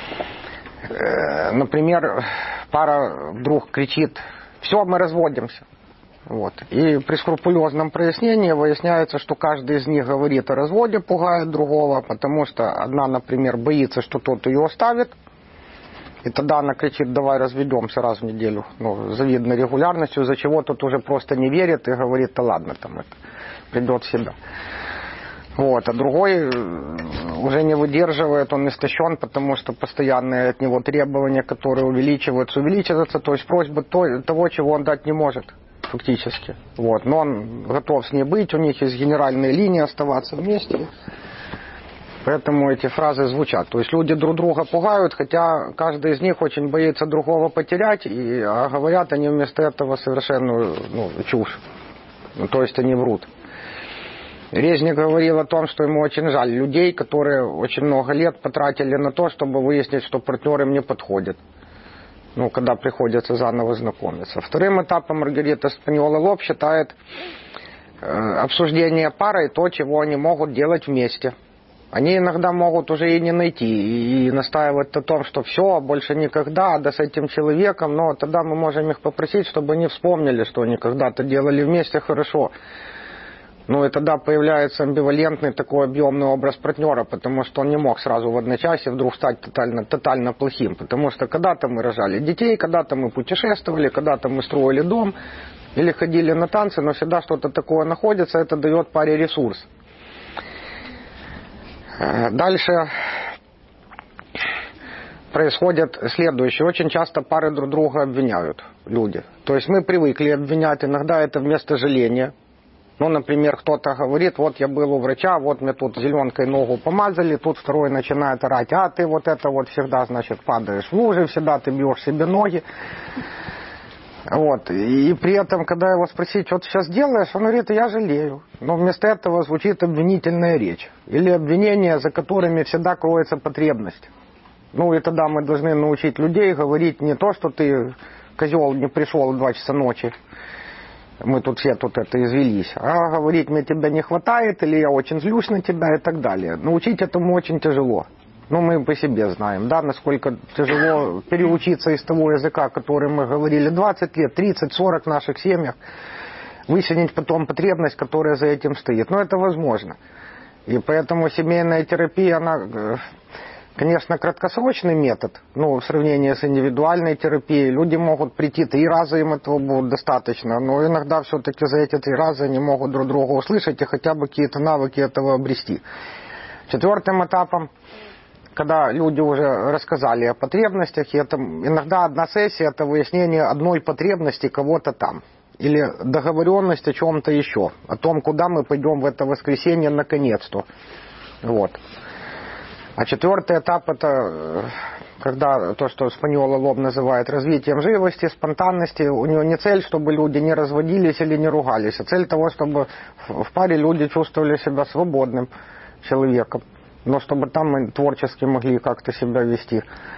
Например, пара вдруг кричит: все, мы разводимся. Вот. И при скрупулезном прояснении выясняется, что каждый из них говорит о разводе, пугает другого, потому что одна, например, боится, что тот ее оставит, и тогда она кричит: давай разведемся раз в неделю, ну, с завидной регулярностью, из-за чего тот уже просто не верит и говорит: да ладно, там это придет в себя. Вот. А другой уже не выдерживает, он истощен, потому что постоянные от него требования, которые увеличиваются, увеличиваются, то есть просьба того, чего он дать не может, фактически. Вот. Но он готов с ней быть, у них есть генеральные линии, оставаться вместе. Поэтому эти фразы звучат. То есть люди друг друга пугают, хотя каждый из них очень боится другого потерять, и, а говорят они вместо этого совершенную ну, чушь. Ну, то есть они врут. Резник говорил о том, что ему очень жаль людей, которые очень много лет потратили на то, чтобы выяснить, что партнер им не подходит. Ну, когда приходится заново знакомиться. Вторым этапом Маргарита Спаньола-Лоб считает э, обсуждение парой то, чего они могут делать вместе. Они иногда могут уже и не найти, и настаивать на том, что все, больше никогда, да с этим человеком, но тогда мы можем их попросить, чтобы они вспомнили, что они когда-то делали вместе хорошо. Ну и тогда появляется амбивалентный такой объемный образ партнера, потому что он не мог сразу в одночасье вдруг стать тотально, тотально плохим. Потому что когда-то мы рожали детей, когда-то мы путешествовали, когда-то мы строили дом или ходили на танцы, но всегда что-то такое находится, это дает паре ресурс. Дальше происходит следующее. Очень часто пары друг друга обвиняют, люди. То есть мы привыкли обвинять, иногда это вместо жаления. Ну, например, кто-то говорит: вот я был у врача, вот мне тут зеленкой ногу помазали, тут второй начинает орать: а ты вот это вот всегда, значит, падаешь в лужи, всегда ты бьешь себе ноги. Вот. И при этом, когда его спросить, что ты сейчас делаешь, он говорит: я жалею. Но вместо этого звучит обвинительная речь. Или обвинения, за которыми всегда кроется потребность. Ну и тогда мы должны научить людей говорить не то, что ты, козел, не пришел в два часа ночи, мы тут все тут это извелись, а говорить, мне тебя не хватает, или я очень злюсь на тебя и так далее. Научить этому очень тяжело. Ну, мы по себе знаем, да, насколько тяжело переучиться из того языка, который мы говорили двадцать лет, тридцать, сорок в наших семьях, вычленить потом потребность, которая за этим стоит. Но это возможно. И поэтому семейная терапия, она, конечно, краткосрочный метод, ну, в сравнении с индивидуальной терапией. Люди могут прийти три раза, им этого будет достаточно, но иногда все-таки за эти три раза они могут друг друга услышать и хотя бы какие-то навыки этого обрести. Четвертым этапом, когда люди уже рассказали о потребностях, и это, иногда одна сессия – это выяснение одной потребности кого-то там. Или договоренность о чем-то еще, о том, куда мы пойдем в это воскресенье наконец-то. Вот. А четвертый этап – это когда то, что Спаньола Лоб называет развитием живости, спонтанности. У него не цель, чтобы люди не разводились или не ругались, а цель того, чтобы в паре люди чувствовали себя свободным человеком, но чтобы там творчески могли как-то себя вести.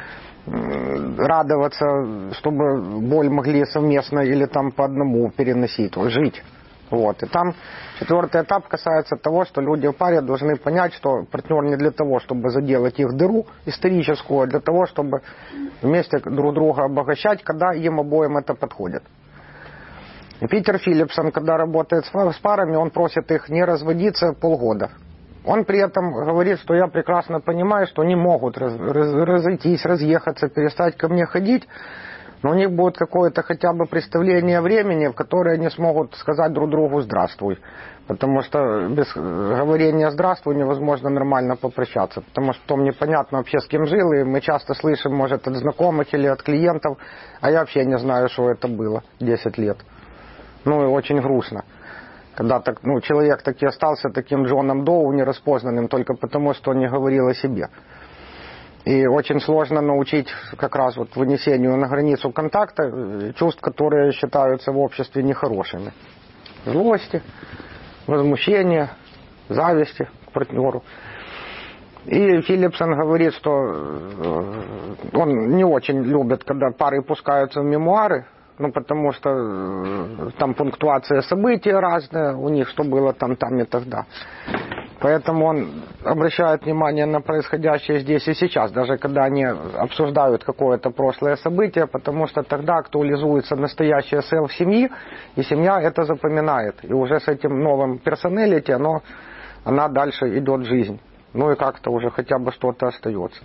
Радоваться, чтобы боль могли совместно или там по одному переносить, жить. Вот. И там четвертый этап касается того, что люди в паре должны понять, что партнер не для того, чтобы заделать их дыру историческую, а для того, чтобы вместе друг друга обогащать, когда им обоим это подходит. И Питер Филлипсон, когда работает с парами, он просит их не разводиться полгода. Он при этом говорит, что я прекрасно понимаю, что они могут раз, раз, разойтись, разъехаться, перестать ко мне ходить, но у них будет какое-то хотя бы представление времени, в которое они смогут сказать друг другу «здравствуй». Потому что без говорения «здравствуй» невозможно нормально попрощаться. Потому что потом непонятно вообще, с кем жил, и мы часто слышим, может, от знакомых или от клиентов, а я вообще не знаю, что это было десять лет. Ну и очень грустно. Когда так, ну, человек таки остался таким Джоном Доу нераспознанным только потому, что он не говорил о себе. И очень сложно научить как раз вот вынесению на границу контакта чувств, которые считаются в обществе нехорошими. Злости, возмущения, зависти к партнеру. И Филлипсон говорит, что он не очень любит, когда пары пускаются в мемуары, ну, потому что там пунктуация событий разная, у них что было там, там и тогда. Поэтому он обращает внимание на происходящее здесь и сейчас, даже когда они обсуждают какое-то прошлое событие, потому что тогда актуализуется настоящее селф семьи, и семья это запоминает. И уже с этим новым персоналити, оно, она дальше идет в жизнь. Ну и как-то уже хотя бы что-то остается.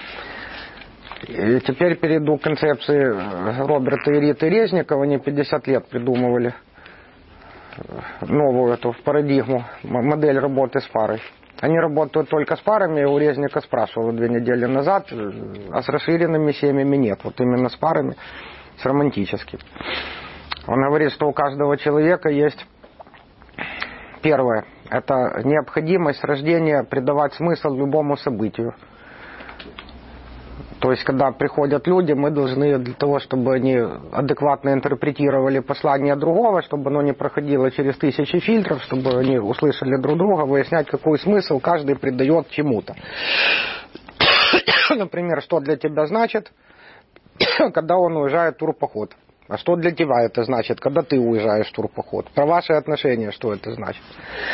И теперь перейду к концепции Роберта и Риты Резникова. Они пятьдесят лет придумывали новую эту парадигму, модель работы с парой. Они работают только с парами, и у Резника спрашивал две недели назад, а с расширенными семьями нет. Вот именно с парами, с романтическими. Он говорит, что у каждого человека есть первое, это необходимость рождения придавать смысл любому событию. То есть, когда приходят люди, мы должны для того, чтобы они адекватно интерпретировали послание другого, чтобы оно не проходило через тысячи фильтров, чтобы они услышали друг друга, выяснять, какой смысл каждый придает чему-то. Например, что для тебя значит, когда он уезжает в турпоход. А что для тебя это значит, когда ты уезжаешь в турпоход? Про ваши отношения, что это значит?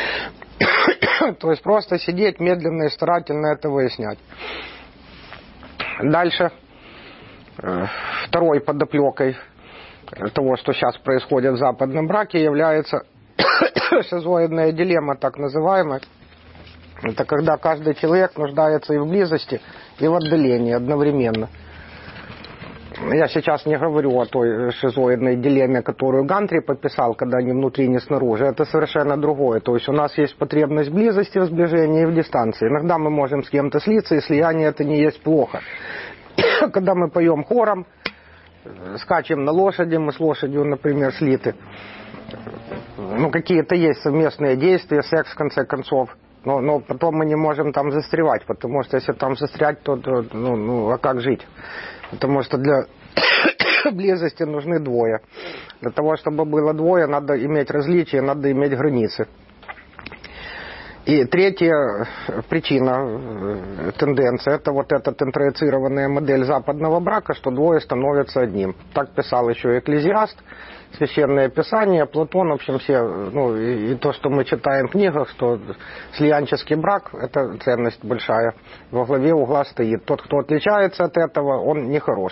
То есть, просто сидеть медленно и старательно это выяснять. Дальше, второй подоплекой того, что сейчас происходит в западном браке, является шизоидная дилемма, так называемая. Это когда каждый человек нуждается и в близости, и в отдалении одновременно. Я сейчас не говорю о той шизоидной дилемме, которую Гантри пописал, когда ни внутри, ни снаружи. Это совершенно другое. То есть у нас есть потребность в близости, в сближении и в дистанции. Иногда мы можем с кем-то слиться, и слияние это не есть плохо. Когда мы поем хором, скачем на лошади, мы с лошадью, например, слиты. Ну, какие-то есть совместные действия, секс в конце концов. Но, но потом мы не можем там застревать, потому что если там застрять, то, то ну, ну, а как жить? Потому что для близости нужны двое. Для того, чтобы было двое, надо иметь различия, надо иметь границы. И третья причина, тенденция, это вот эта интроицированная модель западного брака, что двое становятся одним. Так писал еще Экклезиаст, Священное Писание, Платон, в общем, все, ну, и, и то, что мы читаем в книгах, что слиянческий брак, это ценность большая, во главе угла стоит. Тот, кто отличается от этого, он нехорош.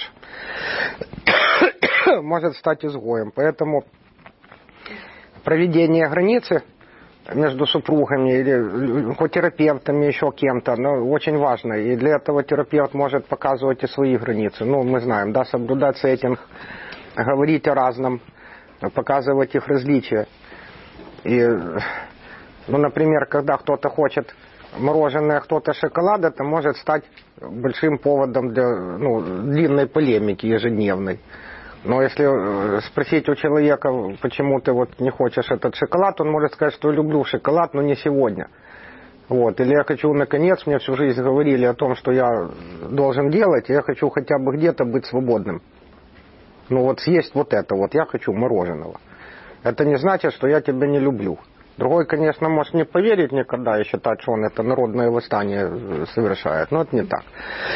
Может стать изгоем. Поэтому проведение границы между супругами или хоть терапевтами, еще кем-то, но очень важно. И для этого терапевт может показывать и свои границы. Ну, мы знаем, да, соблюдать сеттинг, говорить о разном, показывать их различия. И, ну, например, когда кто-то хочет мороженое, кто-то шоколад, это может стать большим поводом для, ну, длинной полемики ежедневной. Но если спросить у человека, почему ты вот не хочешь этот шоколад, он может сказать, что я люблю шоколад, но не сегодня. Вот. Или я хочу, наконец, мне всю жизнь говорили о том, что я должен делать, и я хочу хотя бы где-то быть свободным. Ну вот съесть вот это вот, я хочу мороженого. Это не значит, что я тебя не люблю. Другой, конечно, может не поверить никогда и считать, что он это народное восстание совершает, но это не так.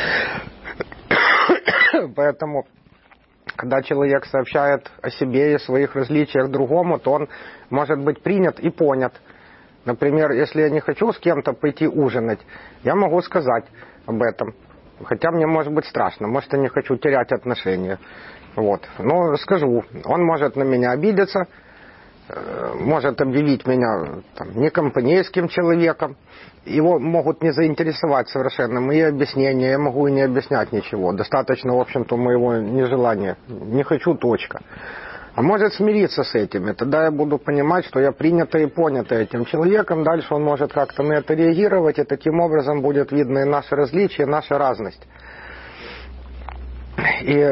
Поэтому, когда человек сообщает о себе и своих различиях другому, то он может быть принят и понят. Например, если я не хочу с кем-то пойти ужинать, я могу сказать об этом. Хотя мне может быть страшно, может, я не хочу терять отношения. Вот. Но скажу, он может на меня обидеться, может объявить меня там, некомпанейским человеком. Его могут не заинтересовать совершенно мои объяснения, я могу и не объяснять ничего. Достаточно, в общем-то, моего нежелания. Не хочу, точка. А может смириться с этим, и тогда я буду понимать, что я принята и понята этим человеком. Дальше он может как-то на это реагировать, и таким образом будет видно и наши различия, и наша разность. И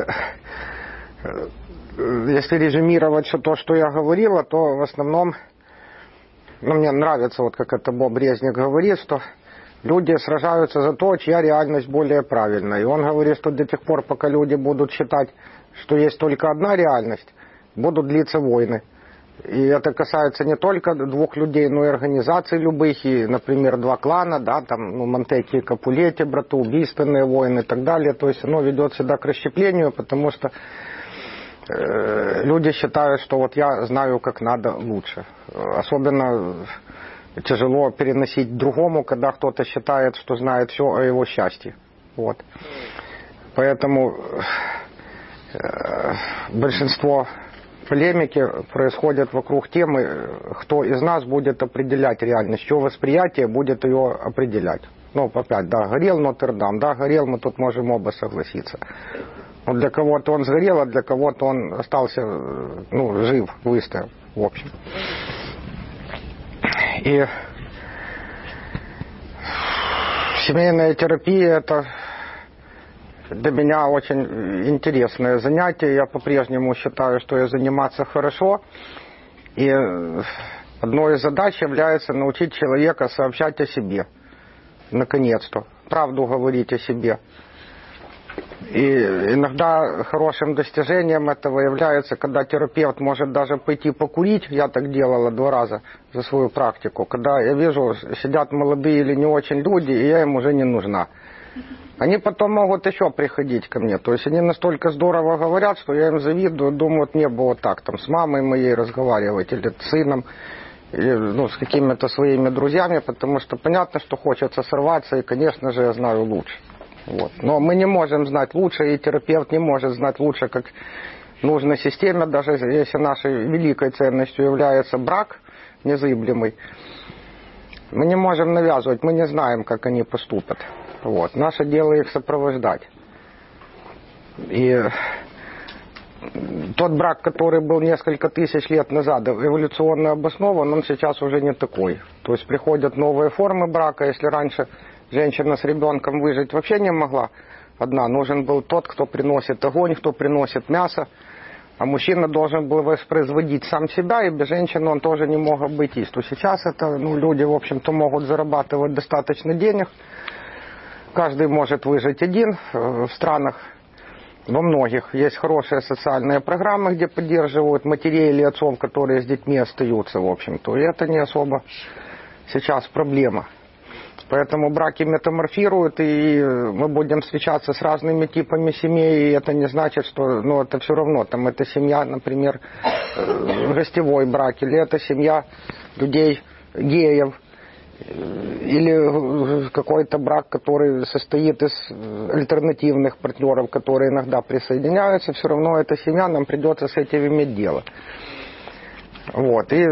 если резюмировать все то, что я говорила, то в основном, ну, мне нравится, вот как это Боб Резник говорит, что люди сражаются за то, чья реальность более правильная. И он говорит, что до тех пор, пока люди будут считать, что есть только одна реальность, будут длиться войны. И это касается не только двух людей, но и организаций любых, и, например, два клана, да, там, ну, Монтеки и Капулетти, братоубийственные войны и так далее. То есть оно ведет всегда к расщеплению, потому что э, люди считают, что вот я знаю, как надо лучше. Особенно тяжело переносить другому, когда кто-то считает, что знает все о его счастье. Вот. Поэтому э, большинство полемики происходят вокруг темы, кто из нас будет определять реальность, чье восприятие будет ее определять. Ну, опять, да, горел Нотр-Дам, да, горел, мы тут можем оба согласиться. Но для кого-то он сгорел, а для кого-то он остался, ну, жив, выстоял, в общем. И семейная терапия — это для меня очень интересное занятие. Я по-прежнему считаю, что я заниматься хорошо. И одной из задач является научить человека сообщать о себе. Наконец-то. Правду говорить о себе. И иногда хорошим достижением этого является, когда терапевт может даже пойти покурить. Я так делала два раза за свою практику. Когда я вижу, сидят молодые или не очень люди, и я им уже не нужна. Они потом могут еще приходить ко мне. То есть они настолько здорово говорят, что я им завидую, думаю, мне было так, там, с мамой моей разговаривать, или с сыном, или, ну, с какими-то своими друзьями, потому что понятно, что хочется сорваться, и, конечно же, я знаю лучше. Вот. Но мы не можем знать лучше, и терапевт не может знать лучше, как нужна системе, даже если нашей великой ценностью является брак незыблемый. Мы не можем навязывать, мы не знаем, как они поступят. Вот. Наше дело их сопровождать. И тот брак, который был несколько тысяч лет назад эволюционно обоснован, он сейчас уже не такой. То есть приходят новые формы брака. Если раньше женщина с ребенком выжить вообще не могла одна, нужен был тот, кто приносит огонь, кто приносит мясо. А мужчина должен был воспроизводить сам себя, и без женщины он тоже не мог обойтись. То сейчас это, ну, люди, в общем-то, могут зарабатывать достаточно денег. Каждый может выжить один. В странах, во многих, есть хорошие социальные программы, где поддерживают матерей или отцов, которые с детьми остаются, в общем-то. И это не особо сейчас проблема. Поэтому браки метаморфируют, и мы будем встречаться с разными типами семей, и это не значит, что, ну, это все равно, там, это семья, например, гостевой брак, или это семья людей, геев, или какой-то брак, который состоит из альтернативных партнеров, которые иногда присоединяются, все равно эта семья, нам придется с этим иметь дело. Вот, и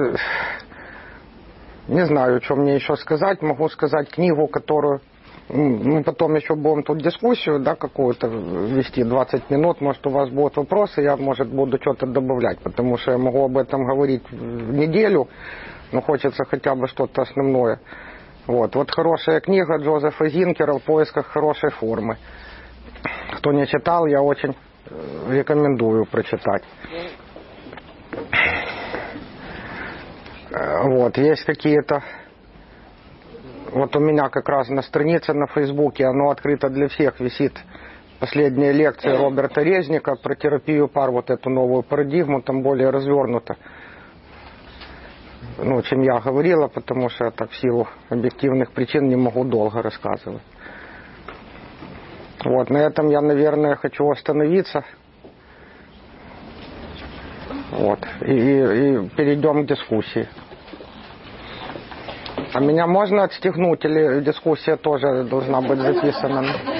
не знаю, что мне еще сказать. Могу сказать книгу, которую... Мы потом еще будем тут дискуссию, да, какую-то вести, двадцать минут. Может, у вас будут вопросы, я, может, буду что-то добавлять, потому что я могу об этом говорить в неделю, но хочется хотя бы что-то основное. Вот, вот хорошая книга Джозефа Зинкера «В поисках хорошей формы». Кто не читал, я очень рекомендую прочитать. Вот, есть какие-то... Вот у меня как раз на странице на Фейсбуке, оно открыто для всех, висит последняя лекция Роберта Резника про терапию пар, вот эту новую парадигму, там более развернуто, ну, чем я говорила, потому что я так в силу объективных причин не могу долго рассказывать. Вот, на этом я, наверное, хочу остановиться. Вот, и, и, и перейдем к дискуссии. А меня можно отстегнуть, или дискуссия тоже должна быть записана?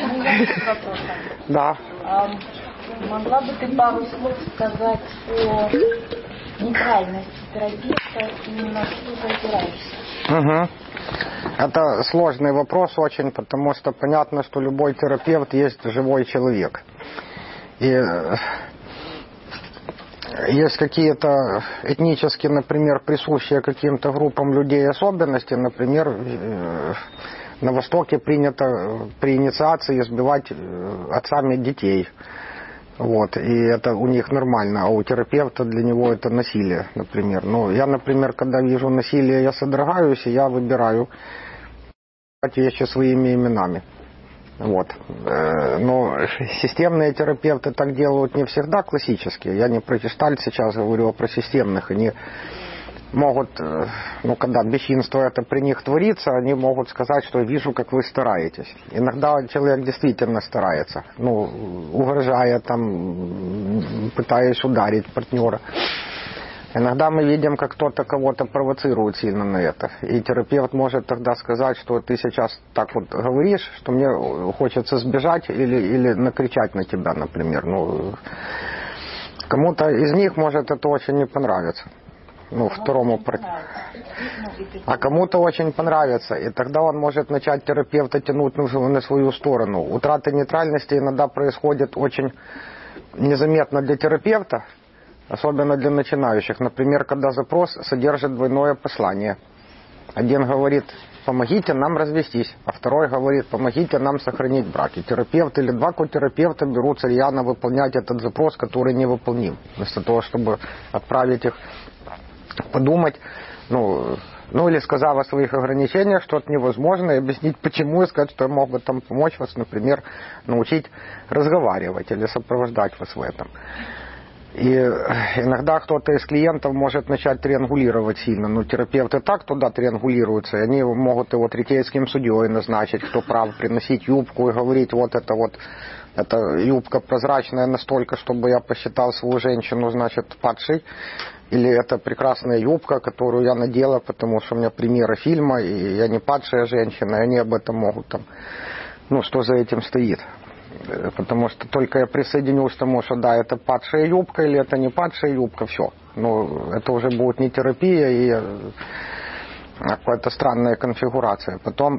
Да. Могла бы ты пару слов сказать о нейтральности терапевта и на что ты опираешься? Угу. Это сложный вопрос очень, потому что понятно, что любой терапевт есть живой человек. И есть какие-то этнически, например, присущие каким-то группам людей особенности. Например, на Востоке принято при инициации избивать отцами детей. Вот, и это у них нормально, а у терапевта для него это насилие, например. Ну, я, например, когда вижу насилие, я содрогаюсь, и я выбираю вещи своими именами. Вот. Но системные терапевты так делают не всегда классические. Я не про гештальт сейчас говорю, а про системных. Они могут, ну, когда бесчинство это при них творится, они могут сказать, что вижу, как вы стараетесь. Иногда человек действительно старается, ну, угрожая, там, пытаясь ударить партнера. Иногда мы видим, как кто-то кого-то провоцирует сильно на это. И терапевт может тогда сказать, что ты сейчас так вот говоришь, что мне хочется сбежать или, или накричать на тебя, например. Ну, кому-то из них может это очень не понравиться. Ну, второму партнеру. А кому-то очень понравится. И тогда он может начать терапевта тянуть на свою сторону. Утрата нейтральности иногда происходит очень незаметно для терапевта, особенно для начинающих. Например, когда запрос содержит двойное послание. Один говорит: помогите нам развестись, а второй говорит: помогите нам сохранить брак. И терапевт или два котерапевта берутся рьяно выполнять этот запрос, который невыполним. Вместо того, чтобы отправить их подумать, ну, ну или сказав о своих ограничениях, что это невозможно, и объяснить почему, и сказать, что я мог бы там помочь вас, например, научить разговаривать или сопровождать вас в этом. И иногда кто-то из клиентов может начать триангулировать сильно. Но терапевты так туда триангулируются, и они могут его третейским судьей назначить, кто прав, приносить юбку и говорить: вот это вот, эта юбка прозрачная настолько, чтобы я посчитал свою женщину, значит, падшей. Или это прекрасная юбка, которую я надела, потому что у меня премьера фильма, и я не падшая женщина, и они об этом могут там... Ну, что за этим стоит? Потому что только я присоединюсь к тому, что да, это падшая юбка или это не падшая юбка, все. Ну, это уже будет не терапия и какая-то странная конфигурация. Потом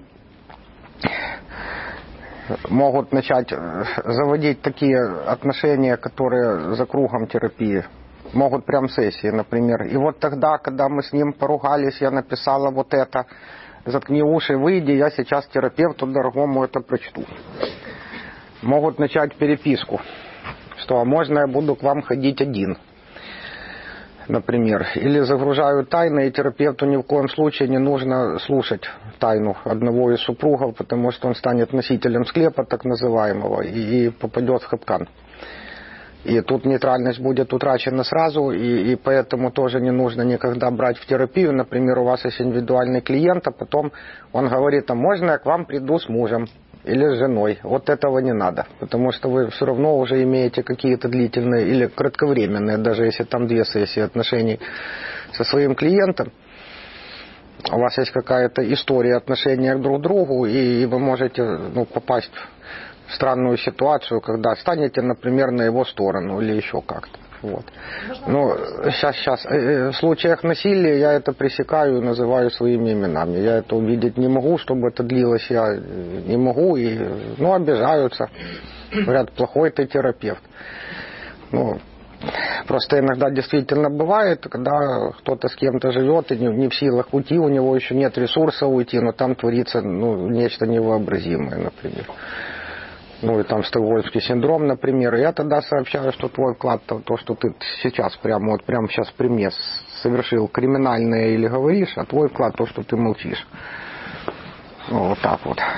могут начать заводить такие отношения, которые за кругом терапии. Могут прям сессии, например. И вот тогда, когда мы с ним поругались, я написала вот это: заткни уши, выйди, я сейчас терапевту дорогому это прочту. Могут начать переписку, что: а можно я буду к вам ходить один, например. Или загружают тайны, и терапевту ни в коем случае не нужно слушать тайну одного из супругов, потому что он станет носителем склепа, так называемого, и попадет в капкан. И тут нейтральность будет утрачена сразу, и, и поэтому тоже не нужно никогда брать в терапию. Например, у вас есть индивидуальный клиент, а потом он говорит, а можно я к вам приду с мужем или с женой? Вот этого не надо, потому что вы все равно уже имеете какие-то длительные или кратковременные, даже если там две сессии отношений со своим клиентом. У вас есть какая-то история отношения друг к другу, и, и вы можете ну, попасть в странную ситуацию, когда станете, например, на его сторону или еще как-то. Вот. Ну, сейчас, сейчас. В случаях насилия я это пресекаю и называю своими именами. Я это увидеть не могу, чтобы это длилось, я не могу. И, ну, обижаются. Говорят, плохой ты терапевт. Ну, просто иногда действительно бывает, когда кто-то с кем-то живет и не, не в силах уйти, у него еще нет ресурса уйти, но там творится ну, нечто невообразимое, например. Ну и там стокгольмский синдром, например. И я тогда сообщаю, что твой вклад, то, то что ты сейчас прямо, вот прямо сейчас при мне совершил криминальное или говоришь, а твой вклад то, что ты молчишь. Ну, вот так вот.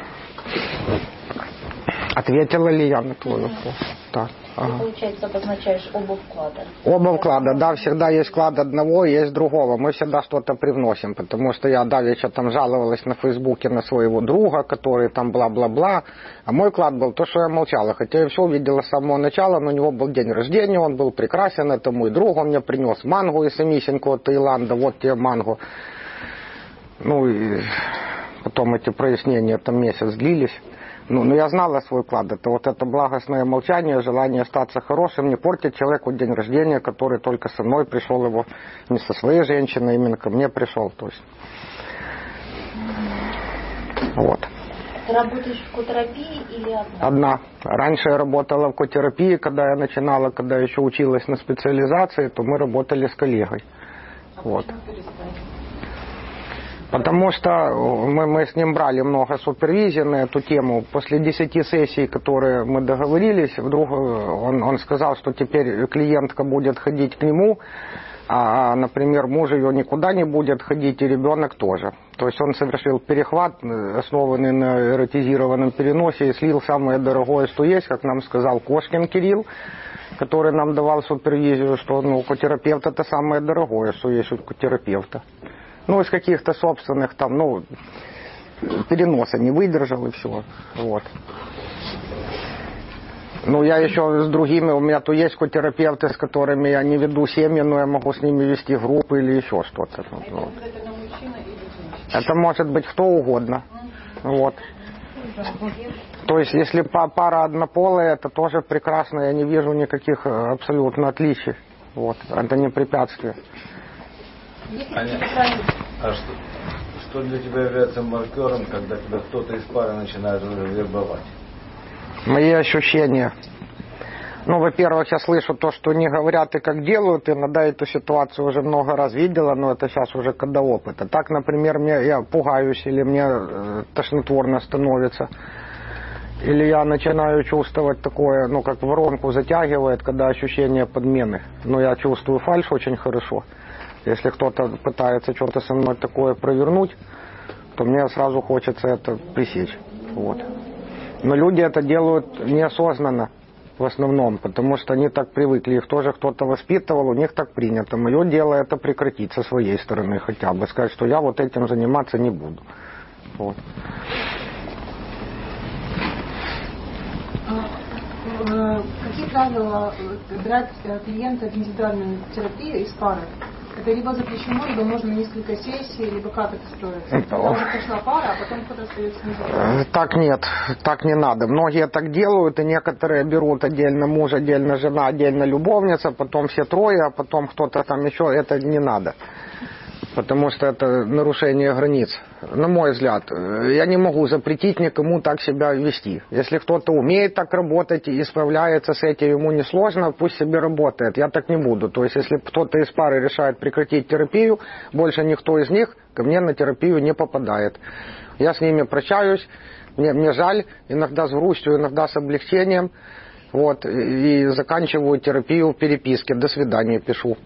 Ответила ли я на твой вопрос? Так. Ага. Ты, получается, обозначаешь оба вклада. Оба вклада, да, всегда есть вклад одного и есть другого. Мы всегда что-то привносим, потому что я давеча там жаловалась на Фейсбуке на своего друга, который там бла-бла-бла, а мой вклад был то, что я молчала, хотя я все увидела с самого начала, но у него был день рождения, он был прекрасен, это мой друг, он мне принес мангу из самисенького Таиланда, вот тебе мангу. Ну и потом эти прояснения там месяц длились. Ну, но я знала свой вклад. Это вот это благостное молчание, желание остаться хорошим, не портить человеку день рождения, который только со мной пришел, его не со своей женщиной, именно ко мне пришел. То есть. Вот. Ты работаешь в котерапии или одна? Одна. Раньше я работала в котерапии, когда я начинала, когда еще училась на специализации, то мы работали с коллегой. А вот. почему перестали? Потому что мы, мы с ним брали много супервизии на эту тему. После десяти сессий, которые мы договорились, вдруг он, он сказал, что теперь клиентка будет ходить к нему, а, например, муж ее никуда не будет ходить, и ребенок тоже. То есть он совершил перехват, основанный на эротизированном переносе, и слил самое дорогое, что есть, как нам сказал Кошкин Кирилл, который нам давал супервизию, что ну, котерапевт это самое дорогое, что есть у котерапевта. Ну, из каких-то собственных там, ну, переноса не выдержал и все. Вот. Ну, я еще с другими, у меня то есть котерапевты, с которыми я не веду семьи, но я могу с ними вести группы или еще что-то. Это, вот. это мужчина или женщина? Это может быть кто угодно. Вот. То есть, если пара однополая, это тоже прекрасно, я не вижу никаких абсолютно отличий. Вот. Это не препятствие. Аня, а что, что для тебя является маркером, когда тебя кто-то из пары начинает уже вербовать? Мои ощущения. Ну, во-первых, я слышу то, что не говорят и как делают. Иногда эту ситуацию уже много раз видела, но это сейчас уже когда опыт. А так, например, мне, я пугаюсь или мне э, тошнотворно становится. Или я начинаю чувствовать такое, ну, как воронку затягивает, когда ощущение подмены. Но я чувствую фальшь очень хорошо. Если кто-то пытается что-то со мной такое провернуть, то мне сразу хочется это пресечь. Вот. Но люди это делают неосознанно в основном, потому что они так привыкли. Их тоже кто-то воспитывал, у них так принято. Мое дело это прекратить со своей стороны хотя бы. Сказать, что я вот этим заниматься не буду. Вот. Какие правила брать клиента в индивидуальную терапию из пары? Это либо запрещено, либо можно несколько сессий, либо как это строится? Когда уже пришла пара, а потом кто-то остается не. Так нет, так не надо. Многие так делают, и некоторые берут отдельно муж, отдельно жена, отдельно любовница, потом все трое, а потом кто-то там еще. Это не надо. Потому что это нарушение границ. На мой взгляд, я не могу запретить никому так себя вести. Если кто-то умеет так работать и справляется с этим, ему несложно, пусть себе работает. Я так не буду. То есть, если кто-то из пары решает прекратить терапию, больше никто из них ко мне на терапию не попадает. Я с ними прощаюсь, мне, мне жаль, иногда с грустью, иногда с облегчением. Вот, и заканчиваю терапию в переписке. До свидания пишу.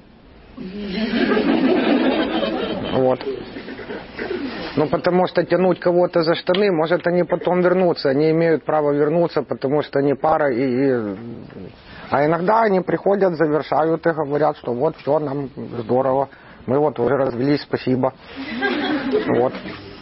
Вот. Ну, потому что тянуть кого-то за штаны, может, они потом вернутся. Они имеют право вернуться, потому что они пара, и, и А иногда они приходят, завершают и говорят, что вот, все, нам здорово, мы вот уже развелись, спасибо. Вот.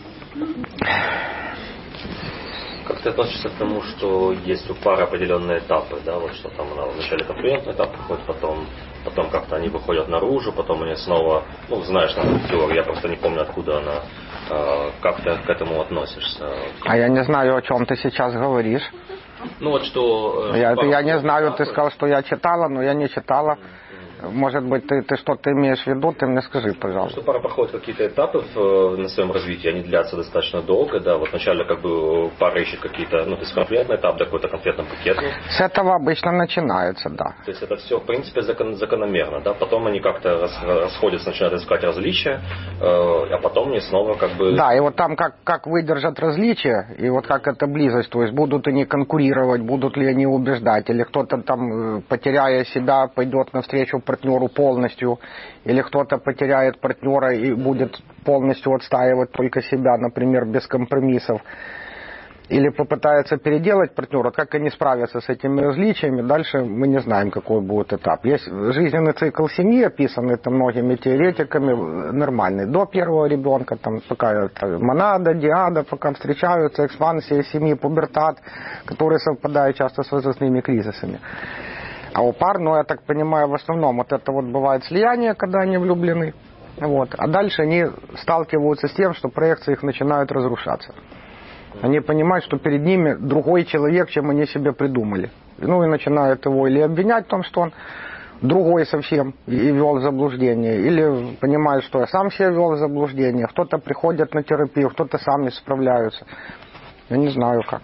Как ты относишься к тому, что есть у пары определенные этапы, да, вот что там она вначале конкурентный этап проходит, потом, потом как-то они выходят наружу, потом они снова, ну, знаешь, там теорию, я просто не помню, откуда она, э, как ты к этому относишься. А я не знаю, о чем ты сейчас говоришь. Ну вот что... Э, я, пара я не знаю, этапы. Ты сказал, что я читала, но я не читала. Может быть, ты, ты что-то имеешь в виду, ты мне скажи, пожалуйста. Что пара проходит какие-то этапы в, на своем развитии, они длятся достаточно долго, да, вот вначале как бы пара ищет какие-то, ну, то есть конкретный этап, да, какой-то конкретный пакет. С этого обычно начинается, да. То есть это все, в принципе, закон, закономерно, да, потом они как-то рас, расходятся, начинают искать различия, э, а потом они снова как бы... Да, и вот там как, как выдержат различия, и вот как эта близость, то есть будут они конкурировать, будут ли они убеждать, или кто-то там, потеряя себя, пойдет навстречу партнеру полностью, или кто-то потеряет партнера и будет полностью отстаивать только себя, например, без компромиссов, или попытается переделать партнера, как они справятся с этими различиями, дальше мы не знаем, какой будет этап. Есть жизненный цикл семьи, описанный там многими теоретиками, нормальный, до первого ребенка, там пока монада, диада, пока встречаются, экспансия семьи, пубертат, который совпадает часто с возрастными кризисами. А у пар, ну, я так понимаю, в основном вот это вот бывает слияние, когда они влюблены. Вот. А дальше они сталкиваются с тем, что проекции их начинают разрушаться. Они понимают, что перед ними другой человек, чем они себе придумали. Ну, и начинают его или обвинять в том, что он другой совсем и вел в заблуждение, или понимают, что я сам себя вел в заблуждение. Кто-то приходит на терапию, кто-то сами справляются. Я не знаю как.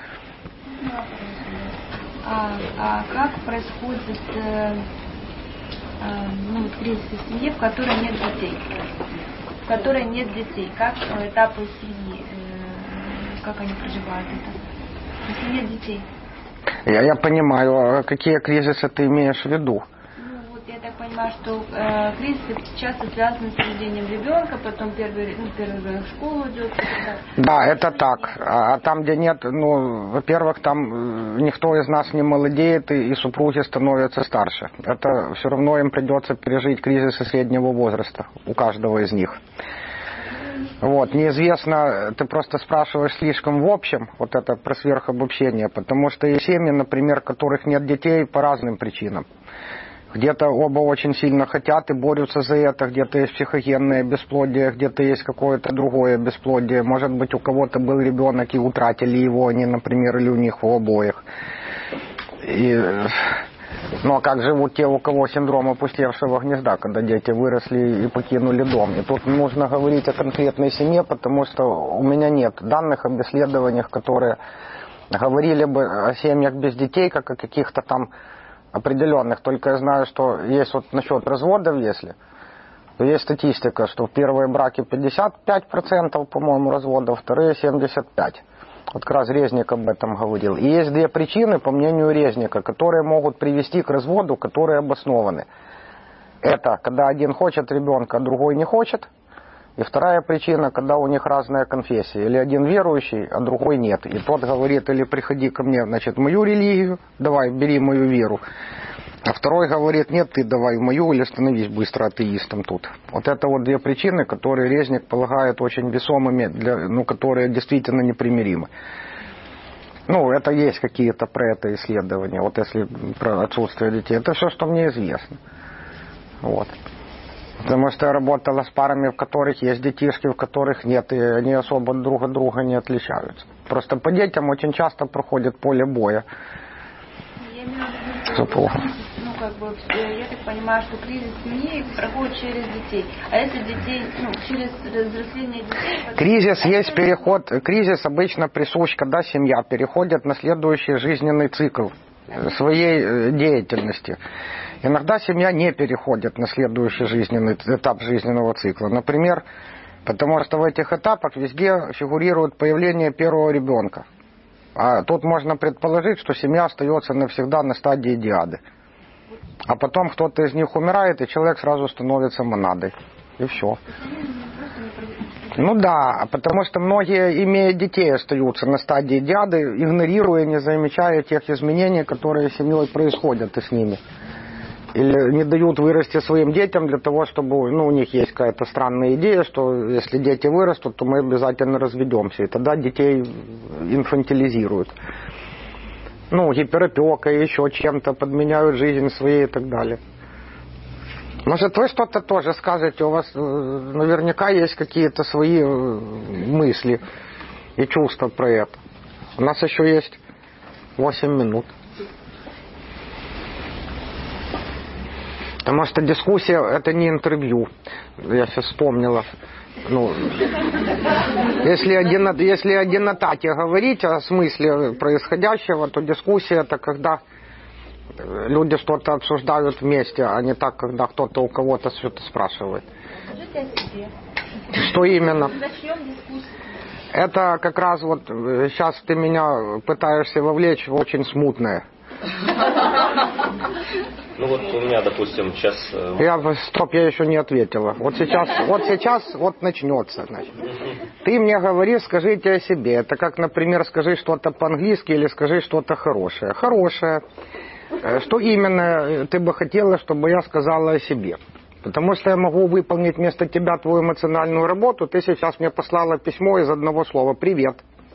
А, а как происходит э, э, ну, кризис в семье, в которой нет детей? В которой нет детей. Как э, этапы семьи, э, как они проживают это? Если нет детей. Я, я понимаю, какие кризисы ты имеешь в виду? Ну, вот я так понимаю, что э, кризисы часто связаны с рождением ребенка, потом первый, ну, первый ребенок в школу идет. Да, это так. А там, где нет, ну, во-первых, там никто из нас не молодеет, и, и супруги становятся старше. Это все равно им придется пережить кризисы среднего возраста у каждого из них. Вот, неизвестно, ты просто спрашиваешь слишком в общем, вот это про сверхобобщение, потому что есть семьи, например, у которых нет детей по разным причинам. Где-то оба очень сильно хотят и борются за это, где-то есть психогенное бесплодие, где-то есть какое-то другое бесплодие. Может быть, у кого-то был ребенок и утратили его, они, например, или у них у обоих. И... Ну а как живут те, у кого синдром опустевшего гнезда, когда дети выросли и покинули дом? И тут нужно говорить о конкретной семье, потому что у меня нет данных об исследованиях, которые говорили бы о семьях без детей, как о каких-то там определенных. Только я знаю, что есть вот насчет разводов, если, то есть статистика, что в первые браки пятьдесят пять процентов, по-моему, разводов, вторые семьдесят пять процентов. Вот как раз Резник об этом говорил. И есть две причины, по мнению Резника, которые могут привести к разводу, которые обоснованы. Это когда один хочет ребенка, а другой не хочет. И вторая причина, когда у них разная конфессия. Или один верующий, а другой нет. И тот говорит, или приходи ко мне, значит, в мою религию, давай, бери мою веру. А второй говорит, нет, ты давай в мою, или становись быстро атеистом тут. Вот это вот две причины, которые Резник полагает очень весомыми, для, ну, которые действительно непримиримы. Ну, это есть какие-то про это исследования, вот если про отсутствие детей. Это все, что мне известно. Вот. Потому что я работала с парами, в которых есть детишки, в которых нет, и они особо друг от друга не отличаются. Просто по детям очень часто проходит поле боя. Я имею в виду, что, ну, как бы, я так понимаю, что кризис семьи проходит через детей. А если детей, ну, через взросление детей... Кризис есть переход, кризис обычно присущ, когда семья переходит на следующий жизненный цикл своей деятельности. Иногда семья не переходит на следующий жизненный этап жизненного цикла. Например, потому что в этих этапах везде фигурирует появление первого ребенка. А тут можно предположить, что семья остается навсегда на стадии диады. А потом кто-то из них умирает, и человек сразу становится монадой. И все. Ну да, потому что многие, имея детей, остаются на стадии диады, игнорируя, не замечая тех изменений, которые с семьей происходят и с ними. Или не дают вырасти своим детям для того, чтобы, ну, у них есть какая-то странная идея, что если дети вырастут, то мы обязательно разведемся. И тогда детей инфантилизируют. Ну, гиперопекой, еще чем-то, подменяют жизнь своей и так далее. Может, вы что-то тоже скажете? У вас наверняка есть какие-то свои мысли и чувства про это. У нас еще есть восемь минут. Потому что дискуссия — это не интервью. Я сейчас вспомнила. Ну, если, один, если одинотате говорить о смысле происходящего, то дискуссия — это когда люди что-то обсуждают вместе, а не так, когда кто-то у кого-то что-то спрашивает. Скажите о себе. Что именно? Начнем дискуссию. Это как раз вот сейчас ты меня пытаешься вовлечь в очень смутное. Ну вот у меня, допустим, сейчас... Я, стоп, я еще не ответила. Вот сейчас, вот сейчас, вот начнется. Значит. Ты мне говори, скажите о себе. Это как, например, скажи что-то по-английски или скажи что-то хорошее. Хорошее. Что именно ты бы хотела, чтобы я сказала о себе? Потому что я могу выполнить вместо тебя твою эмоциональную работу. Ты сейчас мне послала письмо из одного слова «Привет».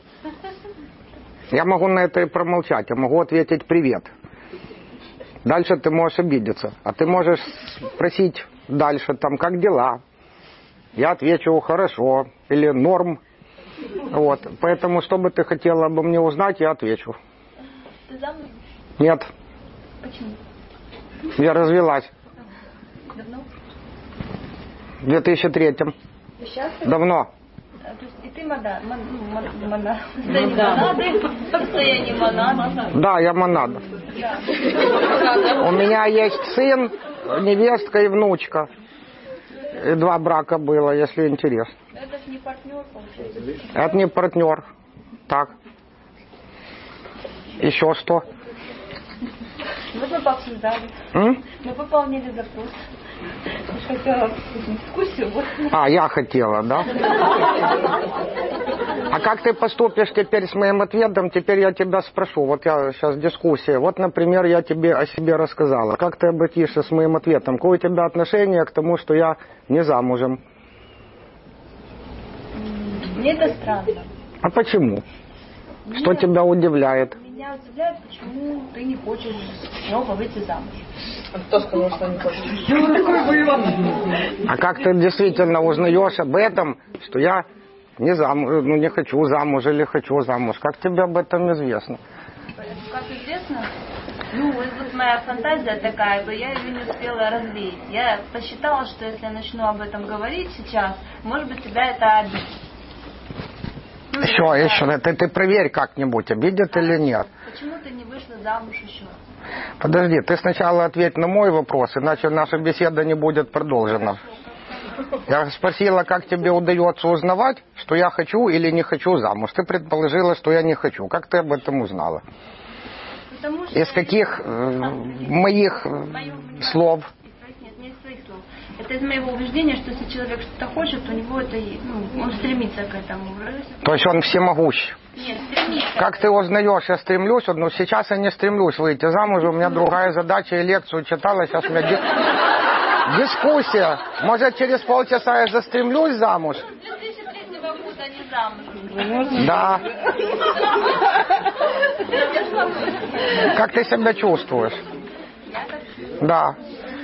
Я могу на это и промолчать. Я могу ответить «Привет». Дальше ты можешь обидеться. А ты можешь спросить дальше, там, как дела? Я отвечу «хорошо» или «норм». Вот. Поэтому, что бы ты хотела обо мне узнать, я отвечу. Ты замужем? Нет. Почему? Я развелась. Давно? В две тысячи третьем. Ты счастлив? Давно. А, то есть и ты мода, мон, ну, мон, мона, состояние монады, состояние монада. Да, я монада. Да. У меня есть сын, невестка и внучка. И два брака было, если интересно. Это же не партнер, получается. Это не партнер. Так. Еще что? Вот мы пообсуждали. М? Мы выполнили запрос. Я хотела дискуссию. Вот. А, я хотела, да? А как ты поступишь теперь с моим ответом? Теперь я тебя спрошу. Вот я сейчас дискуссия. Вот, например, я тебе о себе рассказала. Как ты обратишься с моим ответом? Какое у тебя отношение к тому, что я не замужем? Мне это странно. А почему? Мне, Что тебя удивляет? Меня удивляет, почему ты не хочешь снова выйти замуж. Кто сказал, что не хочет? А как ты действительно узнаешь об этом, что я не замуж, ну не хочу замуж или хочу замуж? Как тебе об этом известно? Как известно, ну вот моя фантазия такая, я ее не успела развеять. Я посчитала, что если я начну об этом говорить сейчас, может быть, тебя это обидит. Ну, Еще, да. еще, ты, ты проверь как-нибудь, обидит или нет. Почему ты не вышла замуж еще? Подожди, ты сначала ответь на мой вопрос, иначе наша беседа не будет продолжена. Я спросила, как тебе удается узнавать, что я хочу или не хочу замуж. Ты предположила, что я не хочу. Как ты об этом узнала? Потому что Из каких э, моих слов? Нет, не из своих слов. Это из моего убеждения, что если человек что-то хочет, у него это, ну, он стремится к этому. То есть он всемогущий. Нет, стремится. Как ты узнаешь, я стремлюсь, но сейчас я не стремлюсь выйти замуж, у меня другая задача, и лекцию читала, сейчас у меня ди... дискуссия. Может, через полчаса я застремлюсь замуж? две тысячи третьего года не замуж. Да. Как ты себя чувствуешь? Я так... Да.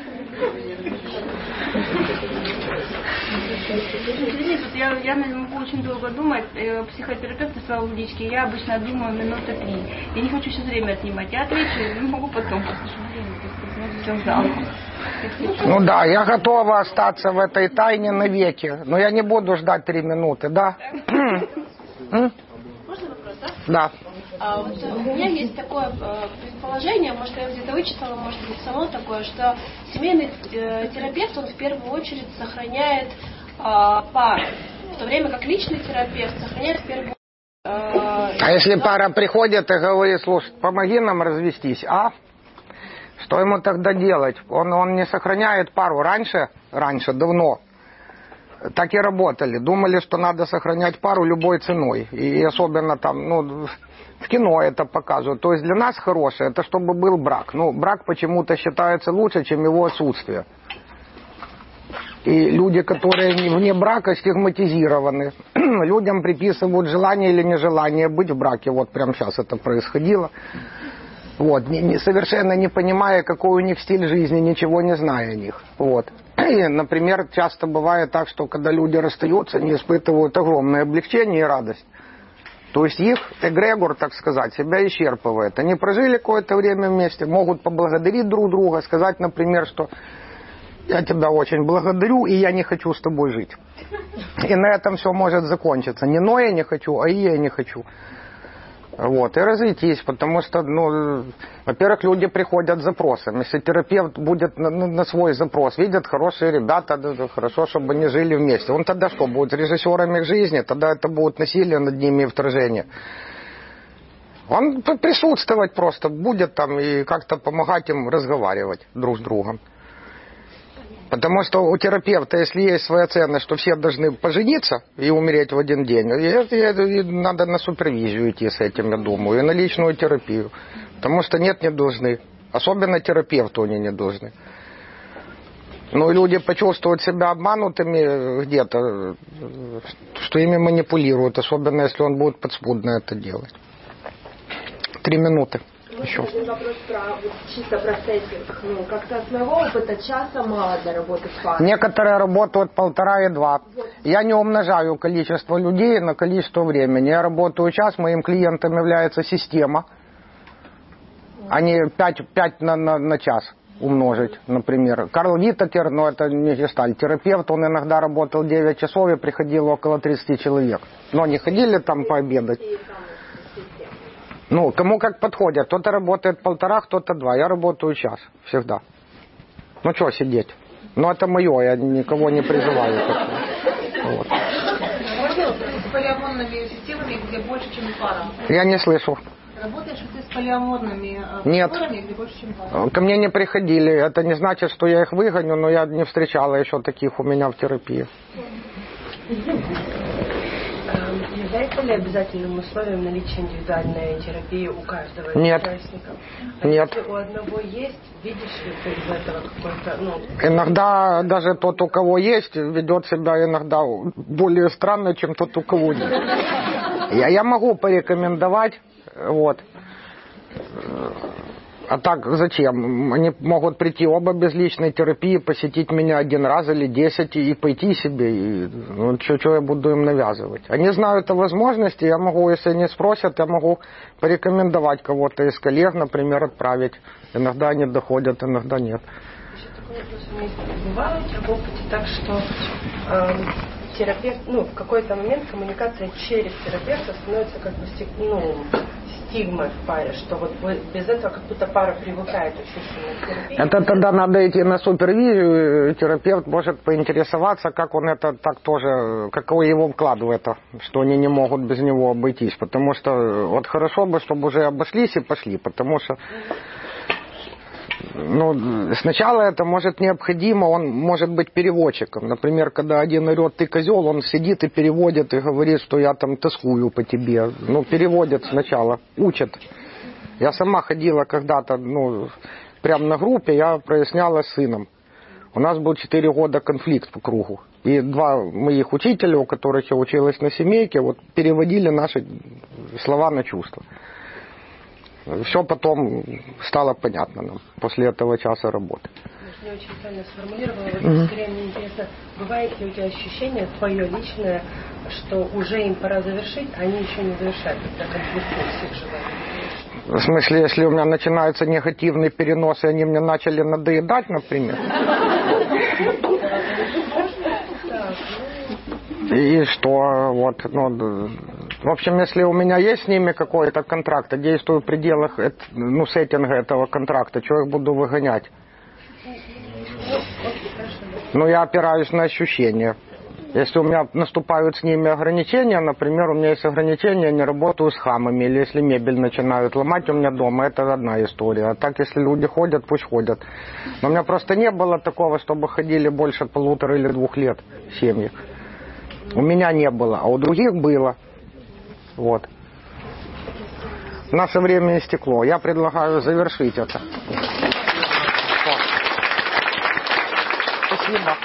Извини, тут я, я могу очень долго думать. Психотерапевт сказал в личке, я обычно думаю минуты три. Я не хочу сейчас время отнимать. Я отвечу, и могу потом, потому что время, так сказать, Ну да, я готова остаться в этой тайне навеки, но я не буду ждать три минуты, да? Можно вопрос, да? Да. А, вот у меня есть такое э, предположение, может, я где-то вычитала, может быть, само такое, что семейный э, терапевт, он в первую очередь сохраняет э, пару, в то время как личный терапевт сохраняет в первую очередь... Э, А если пара приходит и говорит, слушай, помоги нам развестись, а? Что ему тогда делать? Он, он не сохраняет пару раньше, раньше, давно. Так и работали. Думали, что надо сохранять пару любой ценой. И особенно там, ну, в кино это показывают. То есть для нас хорошее, это чтобы был брак. Ну, брак почему-то считается лучше, чем его отсутствие. И люди, которые вне брака, стигматизированы. Людям приписывают желание или нежелание быть в браке. Вот прямо сейчас это происходило. Вот, не, не, совершенно не понимая, какой у них стиль жизни, ничего не зная о них. Вот. И, например, часто бывает так, что когда люди расстаются, они испытывают огромное облегчение и радость. То есть их эгрегор, так сказать, себя исчерпывает. Они прожили какое-то время вместе, могут поблагодарить друг друга, сказать, например, что я тебя очень благодарю, и я не хочу с тобой жить. И на этом все может закончиться. Не но я не хочу, а и я не хочу. Вот, и разойтись, потому что, ну, во-первых, люди приходят с запросом. Если терапевт будет на, на, на свой запрос, видят хорошие ребята, да, да, хорошо, чтобы они жили вместе. Он тогда что, будет режиссерами жизни? Тогда это будет насилие над ними и вторжение. Он присутствовать просто будет там и как-то помогать им разговаривать друг с другом. Потому что у терапевта, если есть своя ценность, что все должны пожениться и умереть в один день, и, и, и надо на супервизию идти с этим, я думаю, и на личную терапию. Потому что нет, не должны. Особенно терапевту они не должны. Ну, и люди почувствуют себя обманутыми где-то, что ими манипулируют, особенно если он будет подспудно это делать. Три минуты. Еще. Один вопрос про вот, чисто про сеттинг. Ну, как-то с моего опыта часа мало для работы с парой. Некоторые работают полтора и два. Вот. Я не умножаю количество людей на количество времени. Я работаю час, моим клиентом является система. А не пять, пять на, на, на час умножить, например. Карл Витакер, но это не гештальт терапевт, он иногда работал девять часов и приходило около тридцати человек. Но они ходили там пообедать. Ну, кому как подходит. Кто-то работает полтора, кто-то два. Я работаю час. Всегда. Ну, что сидеть? Ну, это мое. Я никого не призываю. Вот. Можно с полиаморными системами, где больше, чем пара? Я не слышу. Работаешь ты с полиаморными Нет. парами, где больше, чем пара? Ко мне не приходили. Это не значит, что я их выгоню, но я не встречала еще таких у меня в терапии. Является ли обязательным условием наличия индивидуальной терапии у каждого Нет. участника? Нет. Если у одного есть, видишь ли ты из этого какой-то... Ну... Иногда даже тот, у кого есть, ведет себя иногда более странно, чем тот, у кого нет. Я, я могу порекомендовать, вот. А так зачем? Они могут прийти оба без личной терапии, посетить меня один раз или десять и пойти себе. И, ну, что я буду им навязывать? Они знают о возможности, я могу, если они спросят, я могу порекомендовать кого-то из коллег, например, отправить. Иногда они доходят, иногда нет. Еще такой вопрос у меня есть. Бывает в опыте так, что э, терапевт, ну, в какой-то момент коммуникация через терапевта становится как бы ну, стигмой в паре, что вот без этого как будто пара привыкает очень сильно к терапии. Это тогда надо идти на супервизию, терапевт может поинтересоваться, как он это так тоже, какой его вклад в это, что они не могут без него обойтись, потому что вот хорошо бы, чтобы уже обошлись и пошли, потому что ну, сначала это может необходимо, он может быть переводчиком. Например, когда один орет, ты козел, он сидит и переводит и говорит, что я там тоскую по тебе. Ну, переводит сначала, учат. Я сама ходила когда-то, ну, прямо на группе, я проясняла с сыном. У нас был четыре года конфликт по кругу. И два моих учителя, у которых я училась на семейке, вот переводили наши слова на чувства. Все потом стало понятно нам после этого часа работы. Я очень правильно сформулировала. Вот mm-hmm. скорее мне интересно, бывает ли у тебя ощущение твое личное, что уже им пора завершить, а они еще не завершают, когда конфликтуют с их желанием? В смысле, если у меня начинаются негативные переносы, они мне начали надоедать, например? И что, вот, ну, в общем, если у меня есть с ними какой-то контракт, я действую в пределах, ну, сеттинга этого контракта, что я буду выгонять? Ну, я опираюсь на ощущения. Если у меня наступают с ними ограничения, например, у меня есть ограничения, я не работаю с хамами, или если мебель начинают ломать у меня дома, это одна история. А так, если люди ходят, пусть ходят. Но у меня просто не было такого, чтобы ходили больше полутора или двух лет семьи. У меня не было, а у других было. Вот. Наше время истекло. Я предлагаю завершить это. Спасибо.